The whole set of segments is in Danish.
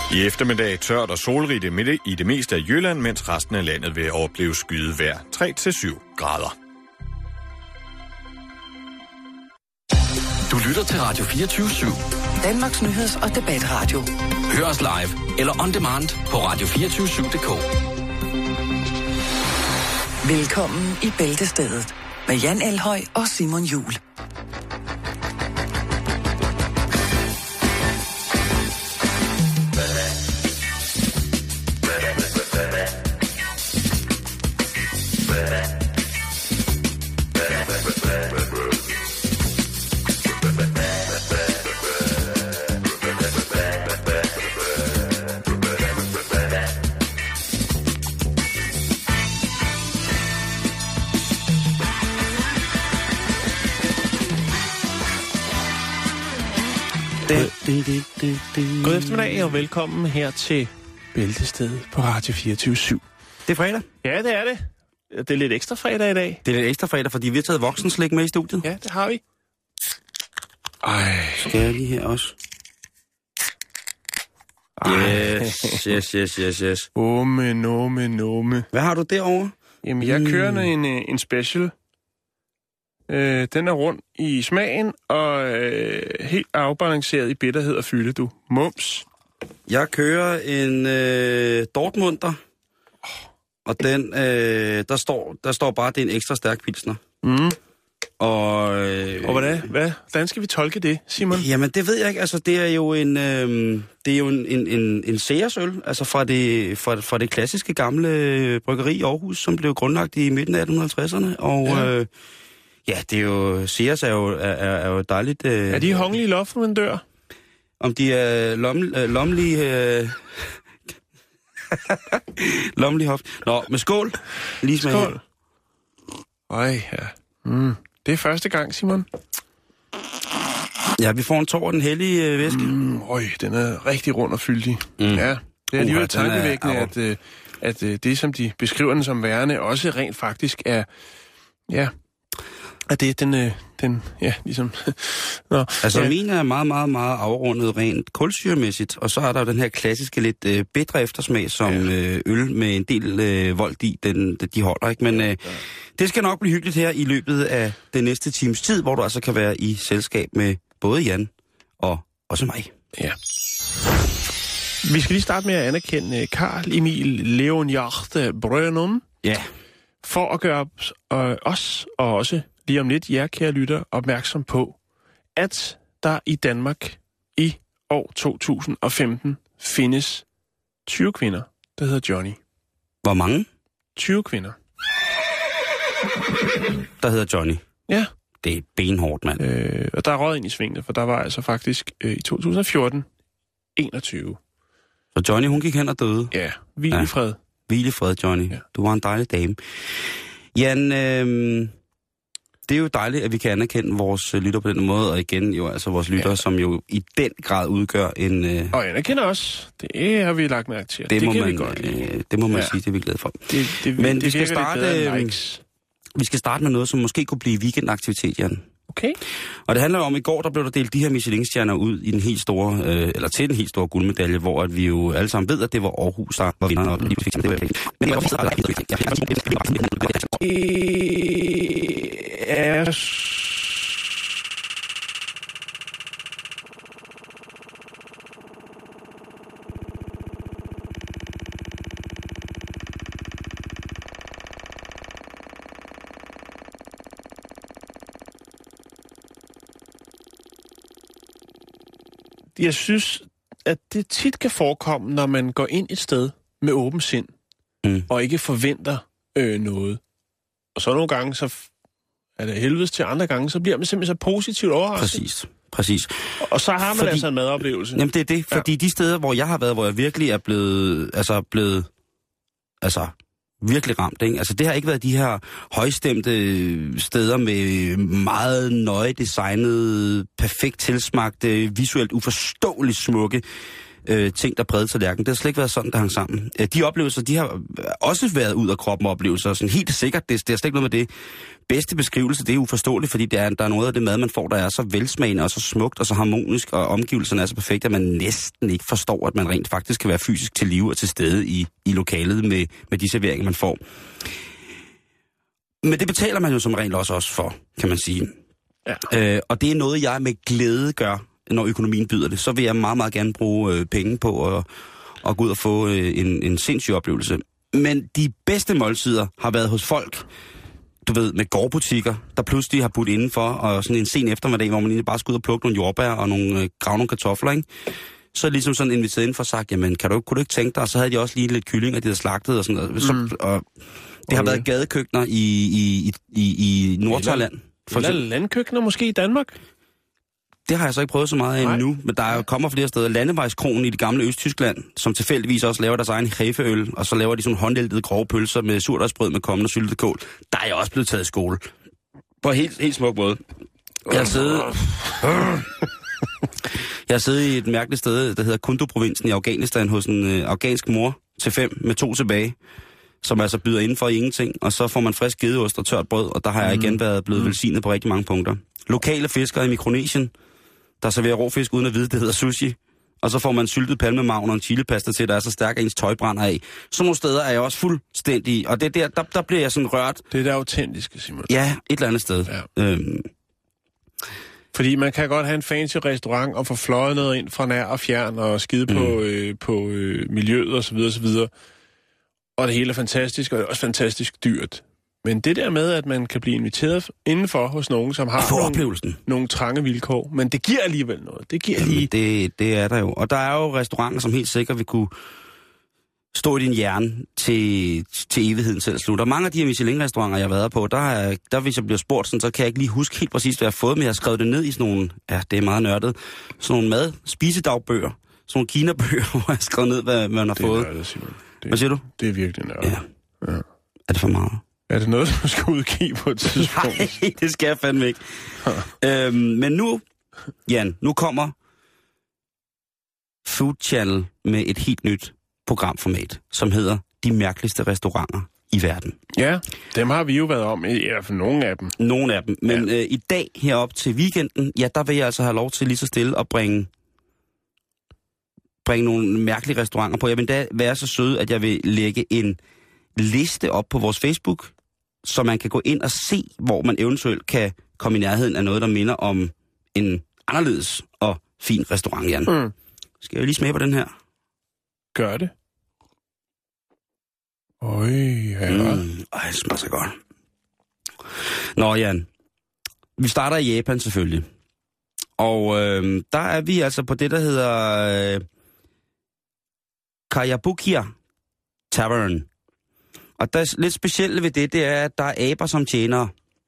I eftermiddag tørt og solrigt i det meste af Jylland, mens resten af landet vil opleve skydevejr 3-7 grader. Du lytter til Radio 24/7. Danmarks nyheds- og debatradio. Hør os live eller on demand på radio247.dk. Velkommen i Bæltestedet med Jan Elhøj og Simon Juhl. God eftermiddag og velkommen her til Bæltestedet på Radio 24/7. Det er fredag. Ja, det er det. Det er lidt ekstra fredag i dag. Det er lidt ekstra fredag, fordi vi har taget voksenslik med i studiet. Ja, det har vi. Ej. Skal jeg lige her også? Yes. Nome. Hvad har du derovre? Jamen, jeg kører en special. Den er rund i smagen og helt afbalanceret i bitterhed og fylde, du. Mums. Jeg kører en Dortmunder. Og den, der står bare, at det er en ekstra stærk pilsner. Mm. Og hvordan skal vi tolke det, Simon? Jamen, det ved jeg ikke. Altså, det er jo en Ceres-øl, altså fra det klassiske gamle bryggeri i Aarhus, som blev grundlagt i midten af 1850'erne. Og det er jo, Ceres er jo dejligt. Er de hongelige loften, om de er lommelige... Lommelig hoft. Nå, med skål. Lige smag. Skål. Øj, ja. Det er første gang, Simon. Ja, vi får en tår af den hellige væske. Den er rigtig rund og fyldig. Ja, det er alligevel tankevækkende, at det, som de beskriver den som værende, også rent faktisk er... Ja, at det er den ligesom... Nå, altså, min er meget, meget, meget afrundet rent kulsyremæssigt, og så er der jo den her klassiske lidt bitre eftersmag, som øl med en del voldt i, de holder, ikke? Men det skal nok blive hyggeligt her i løbet af den næste times tid, hvor du altså kan være i selskab med både Jan og også mig. Ja. Vi skal lige starte med at anerkende Carl Emil Leonhard Brønum. Ja. For at gøre os og også lige om lidt jer, kære lytter, opmærksom på, at der i Danmark i år 2015 findes 20 kvinder, der hedder Johnny. Hvor mange? 20 kvinder. Der hedder Johnny. Ja. Det er benhårdt, mand. Og der er røget ind i svingene, for der var altså faktisk i 2014 21. Så Johnny, hun gik hen og døde? Ja, hvil i fred. Hvil i fred, Johnny. Ja. Du var en dejlig dame. Jan, det er jo dejligt, at vi kan anerkende vores lytter på den måde, og igen jo altså vores lytter, som jo i den grad udgør en... Og anerkender os. Det har vi lagt mærke til. Det må kan man, vi godt lide. Det må man sige, det er vi glade for. Men vi skal starte med noget, som måske kunne blive weekendaktivitet, Jan. Okay. Og det handler om, i går, der blev der delt de her Michelin-stjerner ud i den helt store, eller til den helt store guldmedalje, hvor at vi jo alle sammen ved, at det var Aarhus, der var vinder. Jeg synes, at det tit kan forekomme, når man går ind et sted med åben sind, og ikke forventer noget. Og så nogle gange, så er det helvedes til, andre gange, så bliver man simpelthen så positivt overrasket. Præcis. Og så har man altså en madoplevelse. Jamen det er det, fordi de steder, hvor jeg har været, hvor jeg virkelig er blevet virkelig ramt, ikke? Altså det har ikke været de her højstemte steder med meget nøje designet, perfekt tilsmagte, visuelt uforståeligt smukke ting, der prægede tallerkenen. Det har slet ikke været sådan, der hang sammen. De oplevelser, de har også været ud af kroppen oplevelser. Sådan helt sikkert, det er slet ikke noget med det. Bedste beskrivelse, det er uforståeligt, fordi der er noget af det mad, man får, der er så velsmagende og så smukt og så harmonisk, og omgivelserne er så perfekte, at man næsten ikke forstår, at man rent faktisk kan være fysisk til live og til stede i lokalet med de serveringer, man får. Men det betaler man jo som regel også for, kan man sige. Ja. Og det er noget, jeg med glæde gør, når økonomien byder det. Så vil jeg meget, meget gerne bruge penge på at gå ud og få en sindssyg oplevelse. Men de bedste måltider har været hos folk, du ved, med gårdbutikker, der pludselig har budt indenfor, og sådan en sen eftermiddag, hvor man egentlig bare skal ud og plukke nogle jordbær og grave nogle kartofler, ikke? Så ligesom sådan inviteret indenfor og sagt, jamen, kunne du ikke tænke dig? Og så havde de også lige lidt kylling, og de havde slagtet og sådan noget. Og det har været gadekøkkener i Nordthailand. Eller landkøkkener måske i Danmark? Det har jeg så ikke prøvet så meget af endnu, men der kommer flere steder. Landevejskronen i det gamle Østtyskland, som tilfældigvis også laver deres egen hefeøl, og så laver de sådan nogle grove pølser med surdejsbrød med kommende og syltet kål. Der er jeg også blevet taget i skole. På en helt smuk måde. Jeg har siddet i et mærkeligt sted, der hedder Kundu-provinsen i Afghanistan, hos en afghansk mor til 5 med 2 tilbage, som altså byder indenfor i ingenting, og så får man frisk gedeost og tørt brød, og der har jeg igen været blevet velsignet på rigtig mange punkter. Lokale fiskere i Mikronesien, der serverer rå fisk uden at vide, det hedder sushi, og så får man syltet palmemagn og en chilipasta til, der er så stærk, at ens tøj brænder af. Sådan nogle steder er jeg også fuldstændig, og det der bliver jeg sådan rørt. Det er det autentiske, Simon. Ja, et eller andet sted. Ja. Fordi man kan godt have en fancy restaurant og få fløjet noget ind fra nær og fjern og skide på miljøet og så videre, så videre. Og det hele er fantastisk, og det er også fantastisk dyrt. Men det der med, at man kan blive inviteret indenfor hos nogen, som har nogle trange vilkår, men det giver alligevel noget. Det giver lige... Det er der jo. Og der er jo restauranter, som helt sikkert vil kunne stå i din hjerne til evigheden selv slutter. Mange af de her Michelin-restauranter, jeg har været på, der hvis jeg bliver spurgt, sådan, så kan jeg ikke lige huske helt præcis, hvad jeg har fået, men jeg har skrevet det ned i sådan nogle, ja, det er meget nørdet, sådan nogle spisedagbøger, sådan nogle kinabøger, hvor jeg har skrevet ned, hvad man har fået. Det er nørdet, Simon. Hvad siger du? Det er virkelig nørdet. Ja. Er det for meget? Er det noget, du skal udgive på et tidspunkt? Nej, det skal jeg fandme ikke. Men nu, Jan, nu kommer Food Channel med et helt nyt programformat, som hedder De mærkeligste restauranter i verden. Ja, dem har vi jo været om, i hvert fald nogle af dem. Nogle af dem, men i dag herop til weekenden, ja, der vil jeg altså have lov til lige så stille at bringe nogle mærkelige restauranter på. Jeg vil da være så sød, at jeg vil lægge en liste op på vores Facebook, så man kan gå ind og se, hvor man eventuelt kan komme i nærheden af noget, der minder om en anderledes og fin restaurant, Jan. Skal jeg lige smage på den her? Gør det. Det smager så godt. Nå, Jan. Vi starter i Japan selvfølgelig. Og der er vi altså på det, der hedder Kayabukiya Tavern. Og der er lidt specielt ved det er, at der er aber som tjenere.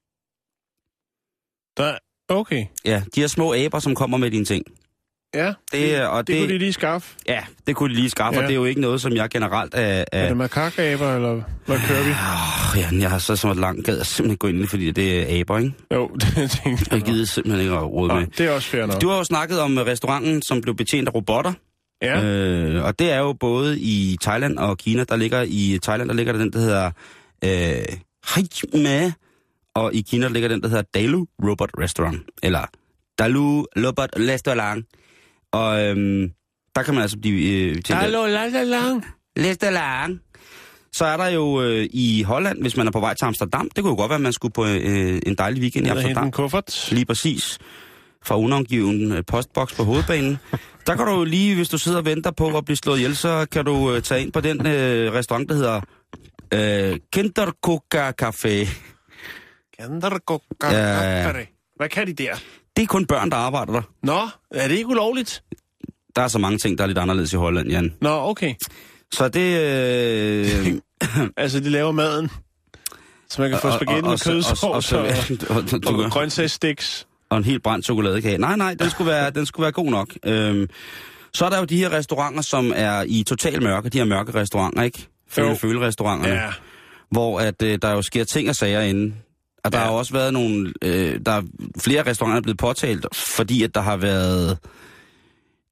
Okay. Ja, de her små aber, som kommer med dine ting. Ja, det kunne de lige skaffe. Ja, det kunne de lige skaffe, og det er jo ikke noget, som jeg generelt er... Er det makakaber, eller hvad kører vi? Ja, jeg har så langt gad jeg simpelthen gå ind i, fordi det er aber, ikke? Jo, det tænker jeg. Jeg gider simpelthen ikke at råde med. Det er også fair nok. Du har jo snakket om restauranten, som blev betjent af robotter. Ja. Og det er jo både i Thailand og Kina. I Thailand, der ligger der den, der hedder Hajime, og i Kina, der ligger den, der hedder Dalu Robot Restaurant, eller Dalu Robot Restaurant. Og der kan man altså blive... Restaurant. Så er der jo i Holland, hvis man er på vej til Amsterdam, det kunne jo godt være, at man skulle på en dejlig weekend i Amsterdam. En kuffert. Lige præcis. Fra unangiven postboks på hovedbanen. Der kan du lige, hvis du sidder og venter på at blive slået ihjel, så kan du tage ind på den restaurant, der hedder Kinderkoka Café. Kinderkoka Café. Hvad kan de der? Det er kun børn, der arbejder der. Nå, er det ikke ulovligt? Der er så mange ting, der er lidt anderledes i Holland, Jan. Nå, okay. Så det... Altså, de laver maden, så man kan få spaghetti med kødsovs og grøntsagssticks. Og en helt brændt chokoladekage. Nej, den skulle være god nok. Så er der jo de her restauranter, som er i total mørke. De her mørke restauranter, ikke? Føle-restauranterne. Ja. Hvor at, der jo sker ting og sager inde. Og der har også været nogle... der er flere restauranter, der er blevet påtalt, fordi at der har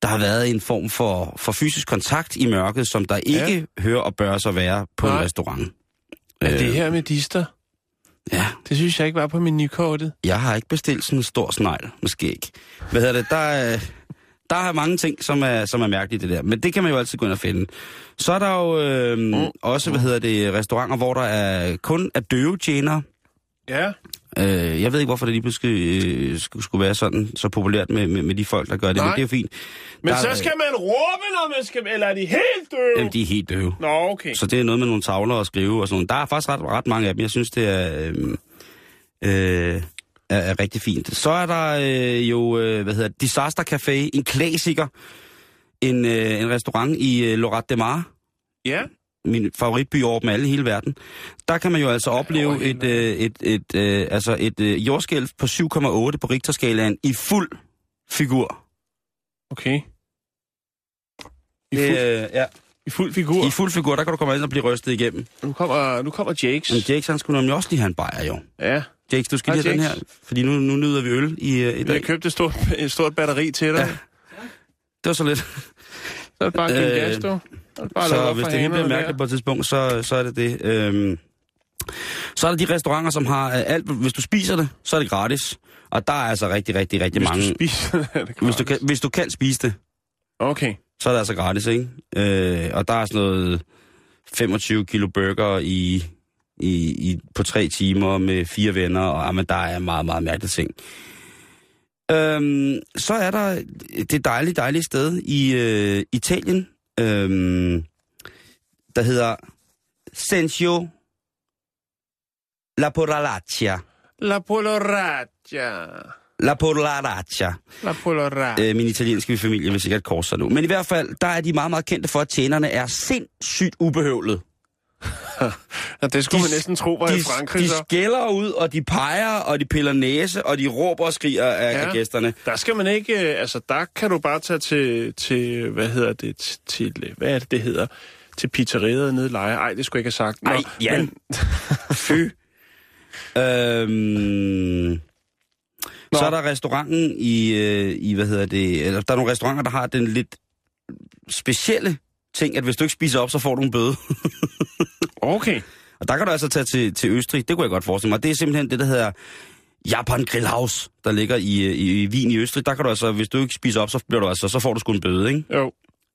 har været en form for fysisk kontakt i mørket, som der ikke hører og bør så være på en restaurant. Er det her med dister? Ja. Det synes jeg ikke var på menukortet. Jeg har ikke bestilt sådan en stor snegl, måske ikke. Hvad hedder det? Der er mange ting, som er mærkeligt det der. Men det kan man jo altid gå ind og finde. Så er der jo også, restauranter, hvor der kun er døve tjenere. Ja. Jeg ved ikke, hvorfor det lige pludselig skulle være sådan så populært med de folk, der gør det. Nej. Men det er jo fint. Men så skal man råbe, når man skal... Eller er de helt døve? Jamen, de er helt døve. Nå, okay. Så det er noget med nogle tavler og skrive og sådan noget. Der er faktisk ret mange af dem. Jeg synes, det er rigtig fint. Så er der Disaster Café, en klassiker. En restaurant i Lloret de Mar. Ja. Min favoritby over dem alle i hele verden. Der kan man jo altså opleve et jordskælv på 7,8 på Richterskalaen i fuld figur. Okay. I fuld figur? I fuld figur, der kan du komme ind og blive rystet igennem. Nu kommer Jakes. Men Jakes, han skulle nemlig også lige have en bajer, jo. Ja. Jakes, du skal lige have den her, fordi nu nyder vi øl i dag. Jeg købte et stort batteri til dig. Ja. Det var så lidt. Så er det bare gas, du. Så hvis det helt bliver mærkeligt på et tidspunkt, så er det det. Så er der de restauranter, som har alt. Hvis du spiser det, så er det gratis. Og der er altså rigtig mange. Hvis du spiser det, er det gratis. Hvis du kan spise det. Okay. Så er det altså gratis, ikke? Og der er sådan noget 25 kilo burger på 3 timer med 4 venner. Og men der er meget, meget mærkelige ting. Så er der det dejlige sted i Italien, der hedder Sensio La Pollaraccia. La Pollaraccia. La Pollaraccia. La Pollaraccia. Min italienske familie vil sikkert korse sig nu. Men i hvert fald, der er de meget, meget kendte for, at tjenerne er sindssygt ubehøvlet. Ja, det skulle man næsten tro var i Frankrig. De skælder ud, og de peger, og de piller næse, og de råber og skriger af gæsterne. Der skal man ikke... Altså, der kan du bare tage til hvad hedder det? Hvad er det hedder? Til pizzeriet nede i Lejre. Ej, det skulle jeg ikke have sagt. Ej, Jan. Fy. Så er der restauranten i hvad hedder det... Eller der er nogle restauranter, der har den lidt specielle ting, at hvis du ikke spiser op, så får du en bøde. Okay. Og der kan du altså tage til Østrig. Det kunne jeg godt forestille mig. Det er simpelthen det, der hedder Japan Grillhaus, der ligger i Wien i Østrig. Der kan du altså, hvis du ikke spiser op, så får du sgu en bøde, ikke? Jo.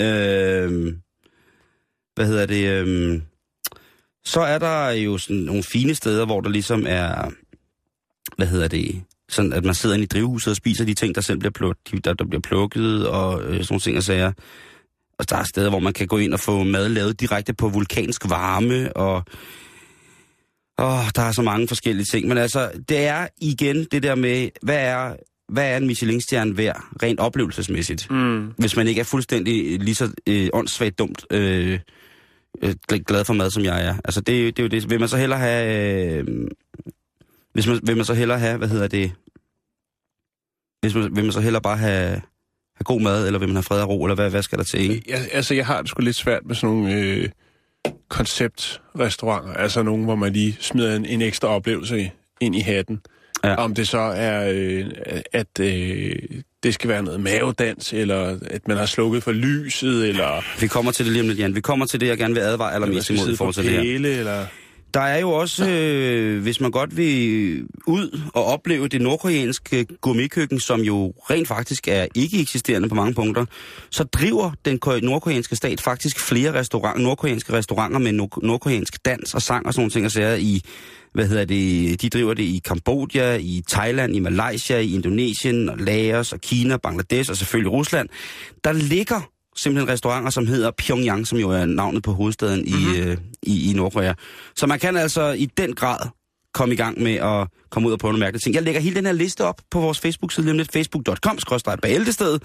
Hvad hedder det? Så er der jo sådan nogle fine steder, hvor der ligesom er, hvad hedder det? Sådan, at man sidder inde i drivhuset og spiser de ting, der selv bliver plukket, og sådan nogle ting og sager. Og der er steder, hvor man kan gå ind og få mad lavet direkte på vulkansk varme, og der er så mange forskellige ting. Men altså, det er igen det der med, hvad er en Michelin-stjerne værd, rent oplevelsesmæssigt? Hvis man ikke er fuldstændig lige så åndssvagt dumt glad for mad, som jeg er. Altså, det er jo det. Vil man så hellere have... vil man så hellere have, hvad hedder det... Vil man så hellere bare have god mad, eller vil man have fred og ro, eller hvad skal der til, ikke? Jeg har det sgu lidt svært med sådan nogle konceptrestauranter. Altså nogle, hvor man lige smider en ekstra oplevelse ind i hatten. Ja. Om det så er, at det skal være noget mavedans, eller at man har slukket for lyset, eller... Vi kommer til det lige om lidt, Jan. Vi kommer til det, jeg gerne vil advare allermest imod i forhold til det her. Eller... Der er jo også, hvis man godt vil ud og opleve det nordkoreanske gourmetkøkken, som jo rent faktisk er ikke eksisterende på mange punkter, så driver den nordkoreanske stat faktisk flere nordkoreanske restauranter med nordkoreansk dans og sang og sådan nogle ting, og sager i, de driver det i Kambodja, i Thailand, i Malaysia, i Indonesien, og Laos og Kina, Bangladesh og selvfølgelig Rusland. Der ligger simpelthen restauranter, som hedder Pyongyang, som jo er navnet på hovedstaden i Nordkorea. Så man kan altså i den grad komme i gang med at komme ud og prøve nogle mærkelige ting. Jeg lægger hele den her liste op på vores Facebook-side, nemlig facebook.com/Bæltestedet.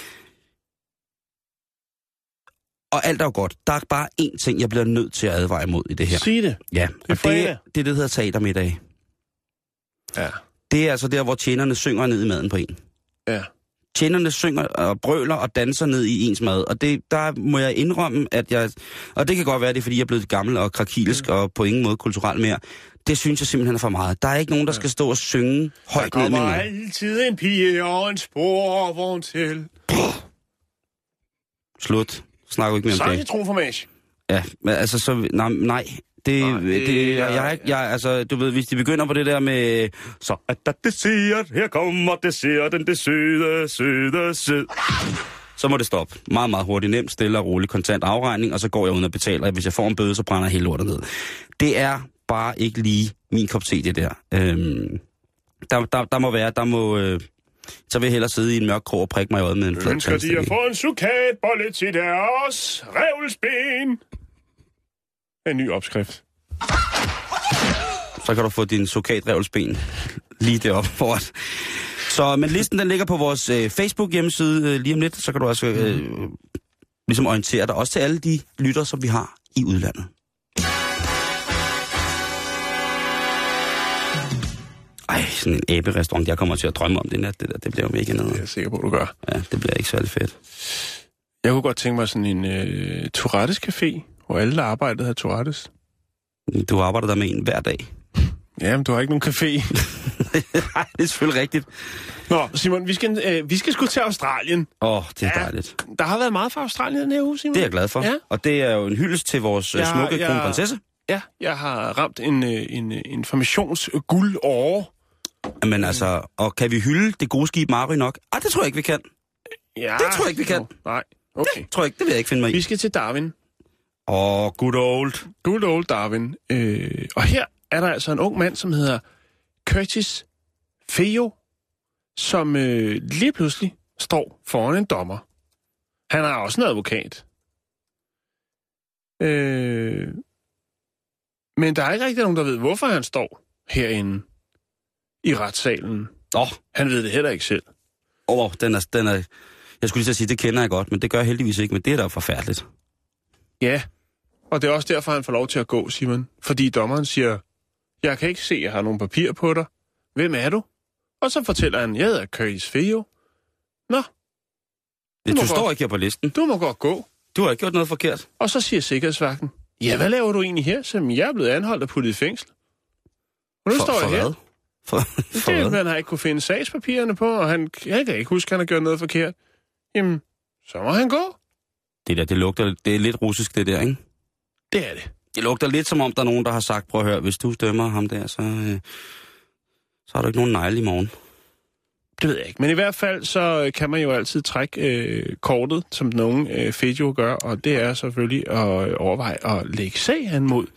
Og alt er jo godt. Der er bare én ting, jeg bliver nødt til at advare imod i det her. Sig det. Ja, og det hedder teatermiddag. Ja. Det er altså der, hvor tjenerne synger ned i maden på en. Ja. Tjenerne synger og brøler og danser ned i ens mad, og der må jeg indrømme, at og det kan godt være, det er, fordi jeg er blevet gammel og krakilsk og på ingen måde kulturel mere. Det synes jeg simpelthen er for meget. Der er ikke nogen, der skal stå og synge højt ned med mig. Der kommer altid en pige og en sporvogn til. Slut. Snakker ikke mere om det. Så er det citronformage. Ja, men altså så... Nej. Altså, du ved, hvis de begynder på det der med... Så er der dessert, her kommer desserten, det søde. Så må det stoppe. Meget, meget hurtigt, nemt, stille og roligt, kontant afregning, og så går jeg ud og betaler. Hvis jeg får en bøde, så brænder hele lortet ned. Det er bare ikke lige min kop te, det der. Så vil jeg hellere sidde i en mørk krog og prikke mig i øjet med en flad ønsker de at få en sukatbolle til deres revlsben? En ny opskrift. Så kan du få din sukat-revlsben lige deroppe foran. Så, men listen den ligger på vores Facebook-hjemmeside lige om lidt, så kan du altså ligesom orientere dig også til alle de lytter, som vi har i udlandet. Ej, sådan en æberestaurant, jeg kommer til at drømme om det nat, det bliver jo mega noget. Det er jeg sikker på, du gør. Ja, det bliver ikke særlig fedt. Jeg kunne godt tænke mig sådan en Tourettes-café, hvor alle, der arbejdede, havde Tourettes. Du arbejder der med en hver dag. Jamen, du har ikke nogen café. Nej, det er selvfølgelig rigtigt. Nå, Simon, vi skal sgu til Australien. Det er dejligt. Der har været meget fra Australien den her uge, Simon. Det er jeg glad for. Ja. Og det er jo en hyldest til vores smukke kronprinsesse. Ja, jeg har ramt en informationsguldåre. Men altså, og kan vi hylde det gode skib Mary nok? Det tror jeg ikke, vi kan. Ja, det tror jeg ikke, vi kan. Nej, okay. Det tror jeg ikke, det vil jeg ikke finde mig i. Vi skal til Darwin. Good old. Good old Darwin. Og her er der altså en ung mand, som hedder Curtis Feo, som lige pludselig står foran en dommer. Han er også en advokat. Men der er ikke rigtig nogen, der ved, hvorfor han står herinde i retssalen. Han ved det heller ikke selv. Den er... Jeg skulle lige sige, det kender jeg godt, men det gør jeg heldigvis ikke, men det er da forfærdeligt. Ja, og det er også derfor, han får lov til at gå, Simon. Fordi dommeren siger, jeg kan ikke se, at jeg har nogle papirer på dig. Hvem er du? Og så fortæller han, jeg hedder Curtis Feo. Nå. Du står ikke her på listen. Du må godt gå. Du har ikke gjort noget forkert. Og så siger sikkerhedsvagten, ja, hvad laver du egentlig her, som jeg er blevet anholdt og puttet i fængsel? Og nu står jeg her. For det, man har ikke kunne finde sagspapirerne på, og jeg kan ikke huske, at han har gjort noget forkert. Jamen, så må han gå. Det lugter, det er lidt russisk, det der, ikke? Det er det. Det lugter lidt som om, der er nogen, der har sagt, prøv at høre, hvis du dømmer ham der, så har du ikke nogen negle i morgen. Det ved jeg ikke. Men i hvert fald, så kan man jo altid trække kortet, som den unge Fedjo gør, og det er selvfølgelig at overveje at lægge sag an mod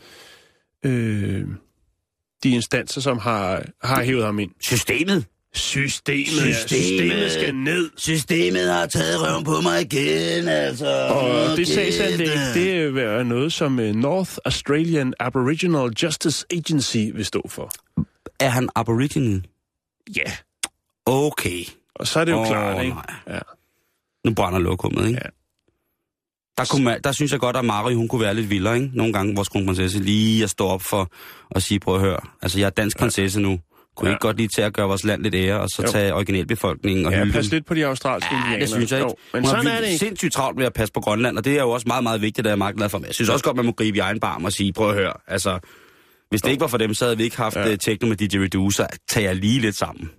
de instanser, som har hævet ham ind. Systemet Systemet skal ned. Systemet har taget røven på mig igen, altså. Og det sagsanlæg, det er noget, som North Australian Aboriginal Justice Agency vil stå for. Er han aboriginal? Ja. Okay. Og så er det jo klart, ikke? Ja. Nu brænder lokummet, ikke? Ja. Der synes jeg godt, at Mary, hun kunne være lidt vildere, ikke? Nogle gange vores kronprinsesse lige at stå op for at sige, prøv at høre. Altså, jeg er dansk prinsesse nu. Kunne ikke godt lige til at gøre vores land lidt ære, og så tage originalbefolkningen og hylde dem? Pas lidt på de australske indianer. Det synes jeg ikke. Men sådan er det ikke. Sindssygt travlt med at passe på Grønland, og det er jo også meget, meget vigtigt, at jeg er meget glad for mig. Jeg synes også godt, man må gribe i egen barm og sige, prøv at høre, altså, hvis det ikke var for dem, så havde vi ikke haft techno med DJ Redu, så tager jeg lige lidt sammen.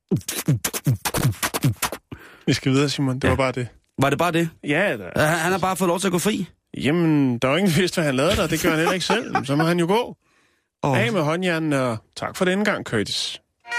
Vi skal videre, Simon. Det var bare det. Var det bare det? Ja, da. Han har bare fået lov til at gå fri? Jamen, der er jo ingen vidst, hvad han lavede der. Det gør han heller ikke selv. Så må han jo gå. Af med håndjernen, og tak for denne gang, Curtis.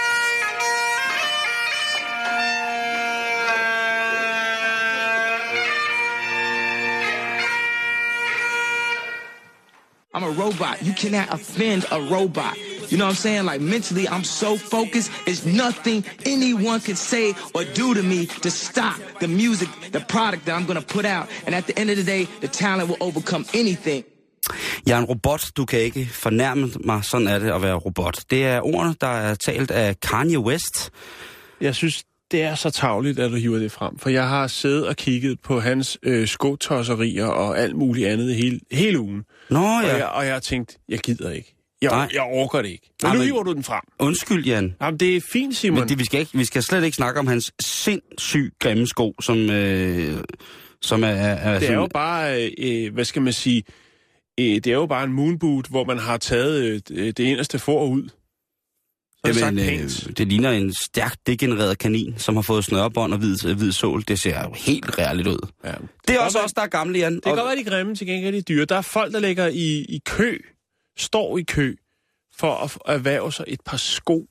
I'm a robot. You cannot offend a robot. You know what I'm saying? Like mentally, I'm so focused. There's nothing anyone can say or do to me to stop the music, the product that I'm going to put out. And at the end of the day, the talent will overcome anything. Jeg er en robot, du kan ikke fornærme mig. Sådan er det at være robot. Det er ordene, der er talt af Kanye West. Jeg synes, det er så tarveligt, at du hiver det frem. For jeg har siddet og kigget på hans skotosserier og alt muligt andet hele ugen. Nå ja. Og jeg har tænkt, jeg gider ikke. Jeg orker det ikke. Men nu hiver du den frem. Undskyld, Jan. Jamen, det er fint, Simon. Men vi skal slet ikke snakke om hans sindssygt grimme sko, som er det er jo bare, hvad skal man sige, det er jo bare en moonboot, hvor man har taget det inderste for ud. Det ligner en stærkt degenereret kanin, som har fået snørebånd og hvid sål. Det ser jo helt reærligt ud. Ja. Det er også os, der er gamle, Jan. Det kan godt være, de grimme, til gengæld de dyre. Der er folk, der ligger i kø, står i kø, for at erhverve sig et par sko.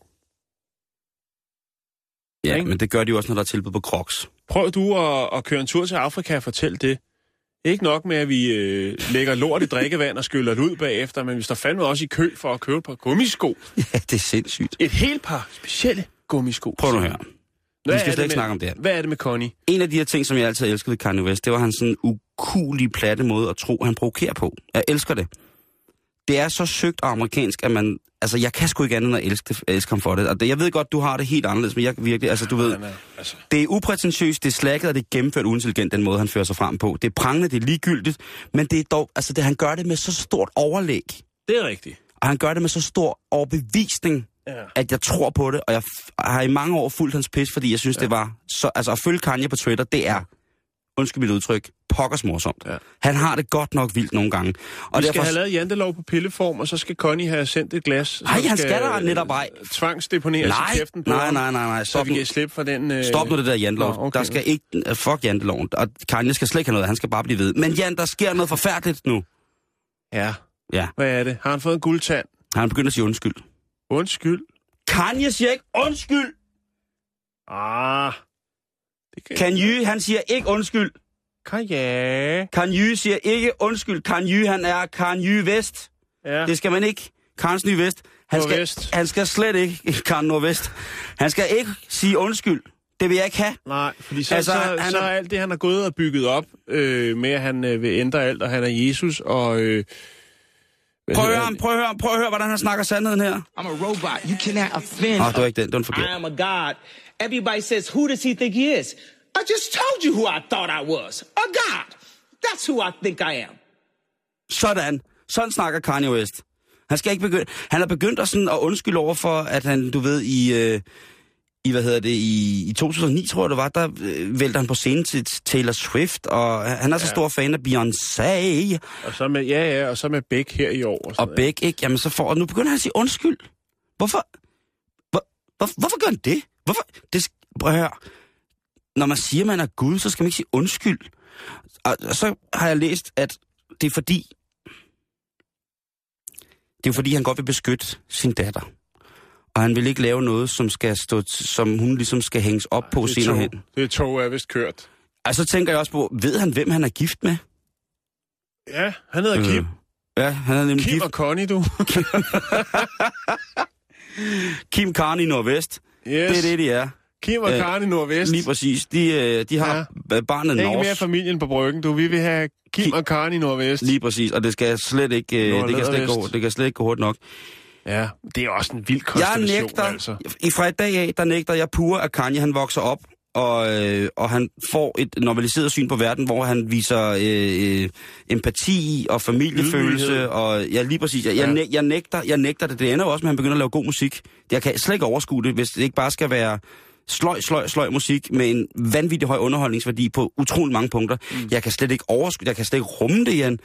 Ja, men det gør de jo også, når der er tilbud på Crocs. Prøv du at køre en tur til Afrika og fortæl det. Ikke nok med, at vi lægger lort i drikkevand og skyller det ud bagefter, men vi står fandme også i kø for at købe et par gummisko. Ja, det er sindssygt. Et helt par specielle gummisko. Prøv nu her. Vi skal slet ikke snakke om det her. Hvad er det med Connie? En af de her ting, som jeg altid elskede ved Kanye West, det var hans sådan ukulige platte måde at tro, han provokerer på. Jeg elsker det. Det er så søgt og amerikansk, at man... Altså, jeg kan sgu ikke andet end at elske ham for det. Og jeg ved godt, du har det helt anderledes, men jeg virkelig... Altså, du ved... Det er uprætentiøst, det er slækket, og det er gennemført uintelligent, den måde, han fører sig frem på. Det er prangende, det er ligegyldigt, men det er dog... Altså, han gør det med så stort overlæg. Det er rigtigt. Og han gør det med så stor overbevisning, at jeg tror på det, og jeg har i mange år fulgt hans pis, fordi jeg synes, det var... Så, altså, at følge Kanye på Twitter, det er... Undskyld mit udtryk, pokkers morsomt. Ja. Han har det godt nok vildt nogle gange. Og vi skal have lavet jantelov på pilleform, og så skal Connie have sendt et glas. Nej, han skal der netop ej. Tvangsdeponeres i kæften på nej. Så vi kan slippe for den... Stop nu det der jantelov. Okay. Der skal ikke... Fuck janteloven. Og Kanye skal slet ikke have noget, han skal bare blive ved. Men Jan, der sker noget forfærdeligt nu. Ja. Hvad er det? Har han fået en guldtand? Har han begyndt at sige undskyld? Undskyld? Kanye siger ikke undskyld! Kanye, han siger ikke undskyld. Kanye siger ikke undskyld. Kanye, han er Kanye West. Ja. Det skal man ikke. Karns Nye Vest. Han skal slet ikke, Karn Nordvest. Han skal ikke sige undskyld. Det vil jeg ikke have. Nej, fordi så er alt det, han har gået og bygget op, med at han vil ændre alt, og han er Jesus, og... Prøv at høre, hvordan han snakker sandheden her. I'm a robot. You cannot offend. Det var ikke den. Det var forkert. I am a god. Everybody says, who does he think he is? I just told you who I thought I was. A god. That's who I think I am. Sådan snakker Kanye West. Han skal ikke begynde. Han er begyndt at undskylde over for, at han, du ved, i 2009, tror jeg det var, der vælter han på scenen til Taylor Swift, og han er så stor fan af Beyoncé. Og så med, og så med Beck her i år. Og Beck, ikke? Jamen så nu begynder han at sige undskyld. Hvorfor gør han det? Prøv at høre. Når man siger, man er Gud, så skal man ikke sige undskyld. Og så har jeg læst, at det er fordi han godt vil beskytte sin datter. Og han vil ikke lave noget, som hun ligesom skal hænges op på senere hen. Det tog er vist kørt. Og så tænker jeg også på, ved han, hvem han er gift med? Ja, han hedder Kim. Ja, han er nemlig Kim gift. og Connie, du. Kim Carney Nordvest. Yes. Det er det, de er. Kim og Carney Nordvest. Lige præcis. De har barnet Nors. Ikke mere familien på bryggen, du. Vi vil have Kim og Carney Nordvest. Lige præcis, og det skal slet ikke, det kan slet ikke gå hurtigt nok. Ja, det er også en vild konstellation, altså. Fra i dag af, der nægter jeg pure, at Kanye han vokser op, og han får et normaliseret syn på verden, hvor han viser empati og familiefølelse, og ja, lige præcis. Jeg nægter det. Det ender jo også med, at han begynder at lave god musik. Jeg kan slet ikke overskue det, hvis det ikke bare skal være sløj musik med en vanvittig høj underholdningsværdi på utrolig mange punkter. Jeg kan slet ikke overskue, jeg kan slet ikke rumme det igen,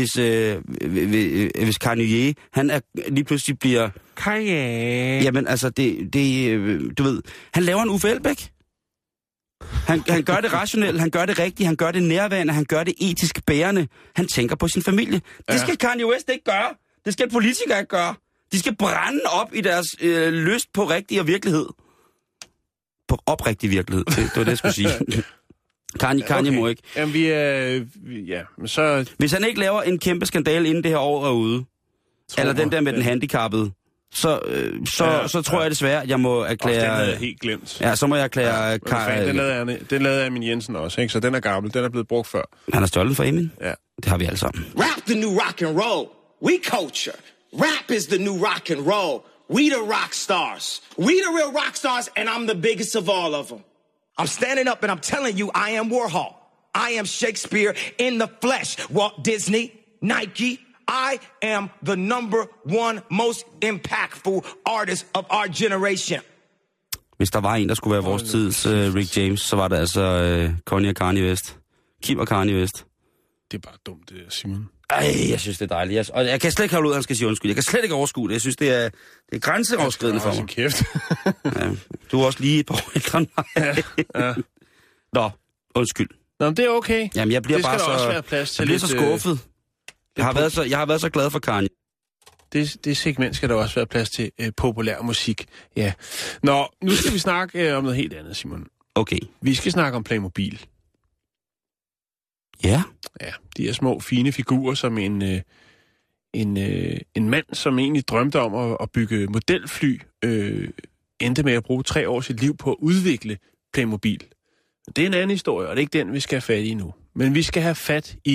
hvis Kanye, han er lige pludselig bliver... Kanye. Jamen altså, du ved, han laver en Uffe Elbæk. Han gør det rationelt, han gør det rigtigt, han gør det nærværende, han gør det etisk bærende. Han tænker på sin familie. Det skal Kanye West ikke gøre. Det skal politikere ikke gøre. De skal brænde op i deres lyst på rigtig og virkelighed. På oprigtig virkelighed. Det var det, jeg skulle sige. Kanye må ikke. Jamen, men så... Hvis han ikke laver en kæmpe skandale inden det her år er ude, eller den der med den handicappede, så tror jeg desværre, at jeg må erklære... Den havde jeg helt glemt. Ja, så må jeg erklære... Den lavede Amin Jensen også, ikke? Så den er gammel. Den er blevet brugt før. Han er stjålet for Amin? Ja. Det har vi alle sammen. Rap the new rock and roll. We culture. Rap is the new rock and roll. We the rock stars. We the real rock stars, and I'm the biggest of all of them. I'm standing up and I'm telling you, I am Warhol. I am Shakespeare in the flesh. Walt Disney, Nike. I am the number one most impactful artist of our generation. Hvis der var en, der skulle være vores tids Rick James, så var det altså Kanye og Kanye West. Kim og Kanye West. Det er bare dumt, det der, Simon. Jeg synes, det er dejligt. Og jeg kan slet ikke holde ud, at han skal sige undskyld. Jeg kan slet ikke overskue det. Jeg synes, det er grænseoverskridende for mig. Kæft. Ja, du er også lige et par år ældre end mig. Ja. Nå, undskyld. Nå, men det er okay. Jamen, jeg bliver det bare så... også være plads til jeg bliver lidt, så skuffet. Jeg har været så glad for Kanye. Det segment skal der også være plads til populær musik. Ja. Nå, nu skal vi snakke om noget helt andet, Simon. Okay. Vi skal snakke om Playmobil. Ja? Ja, de er små, fine figurer, som en mand, som egentlig drømte om at bygge modelfly, endte med at bruge 3 år af sit liv på at udvikle Playmobil. Det er en anden historie, og det er ikke den, vi skal have fat i nu. Men vi skal have fat i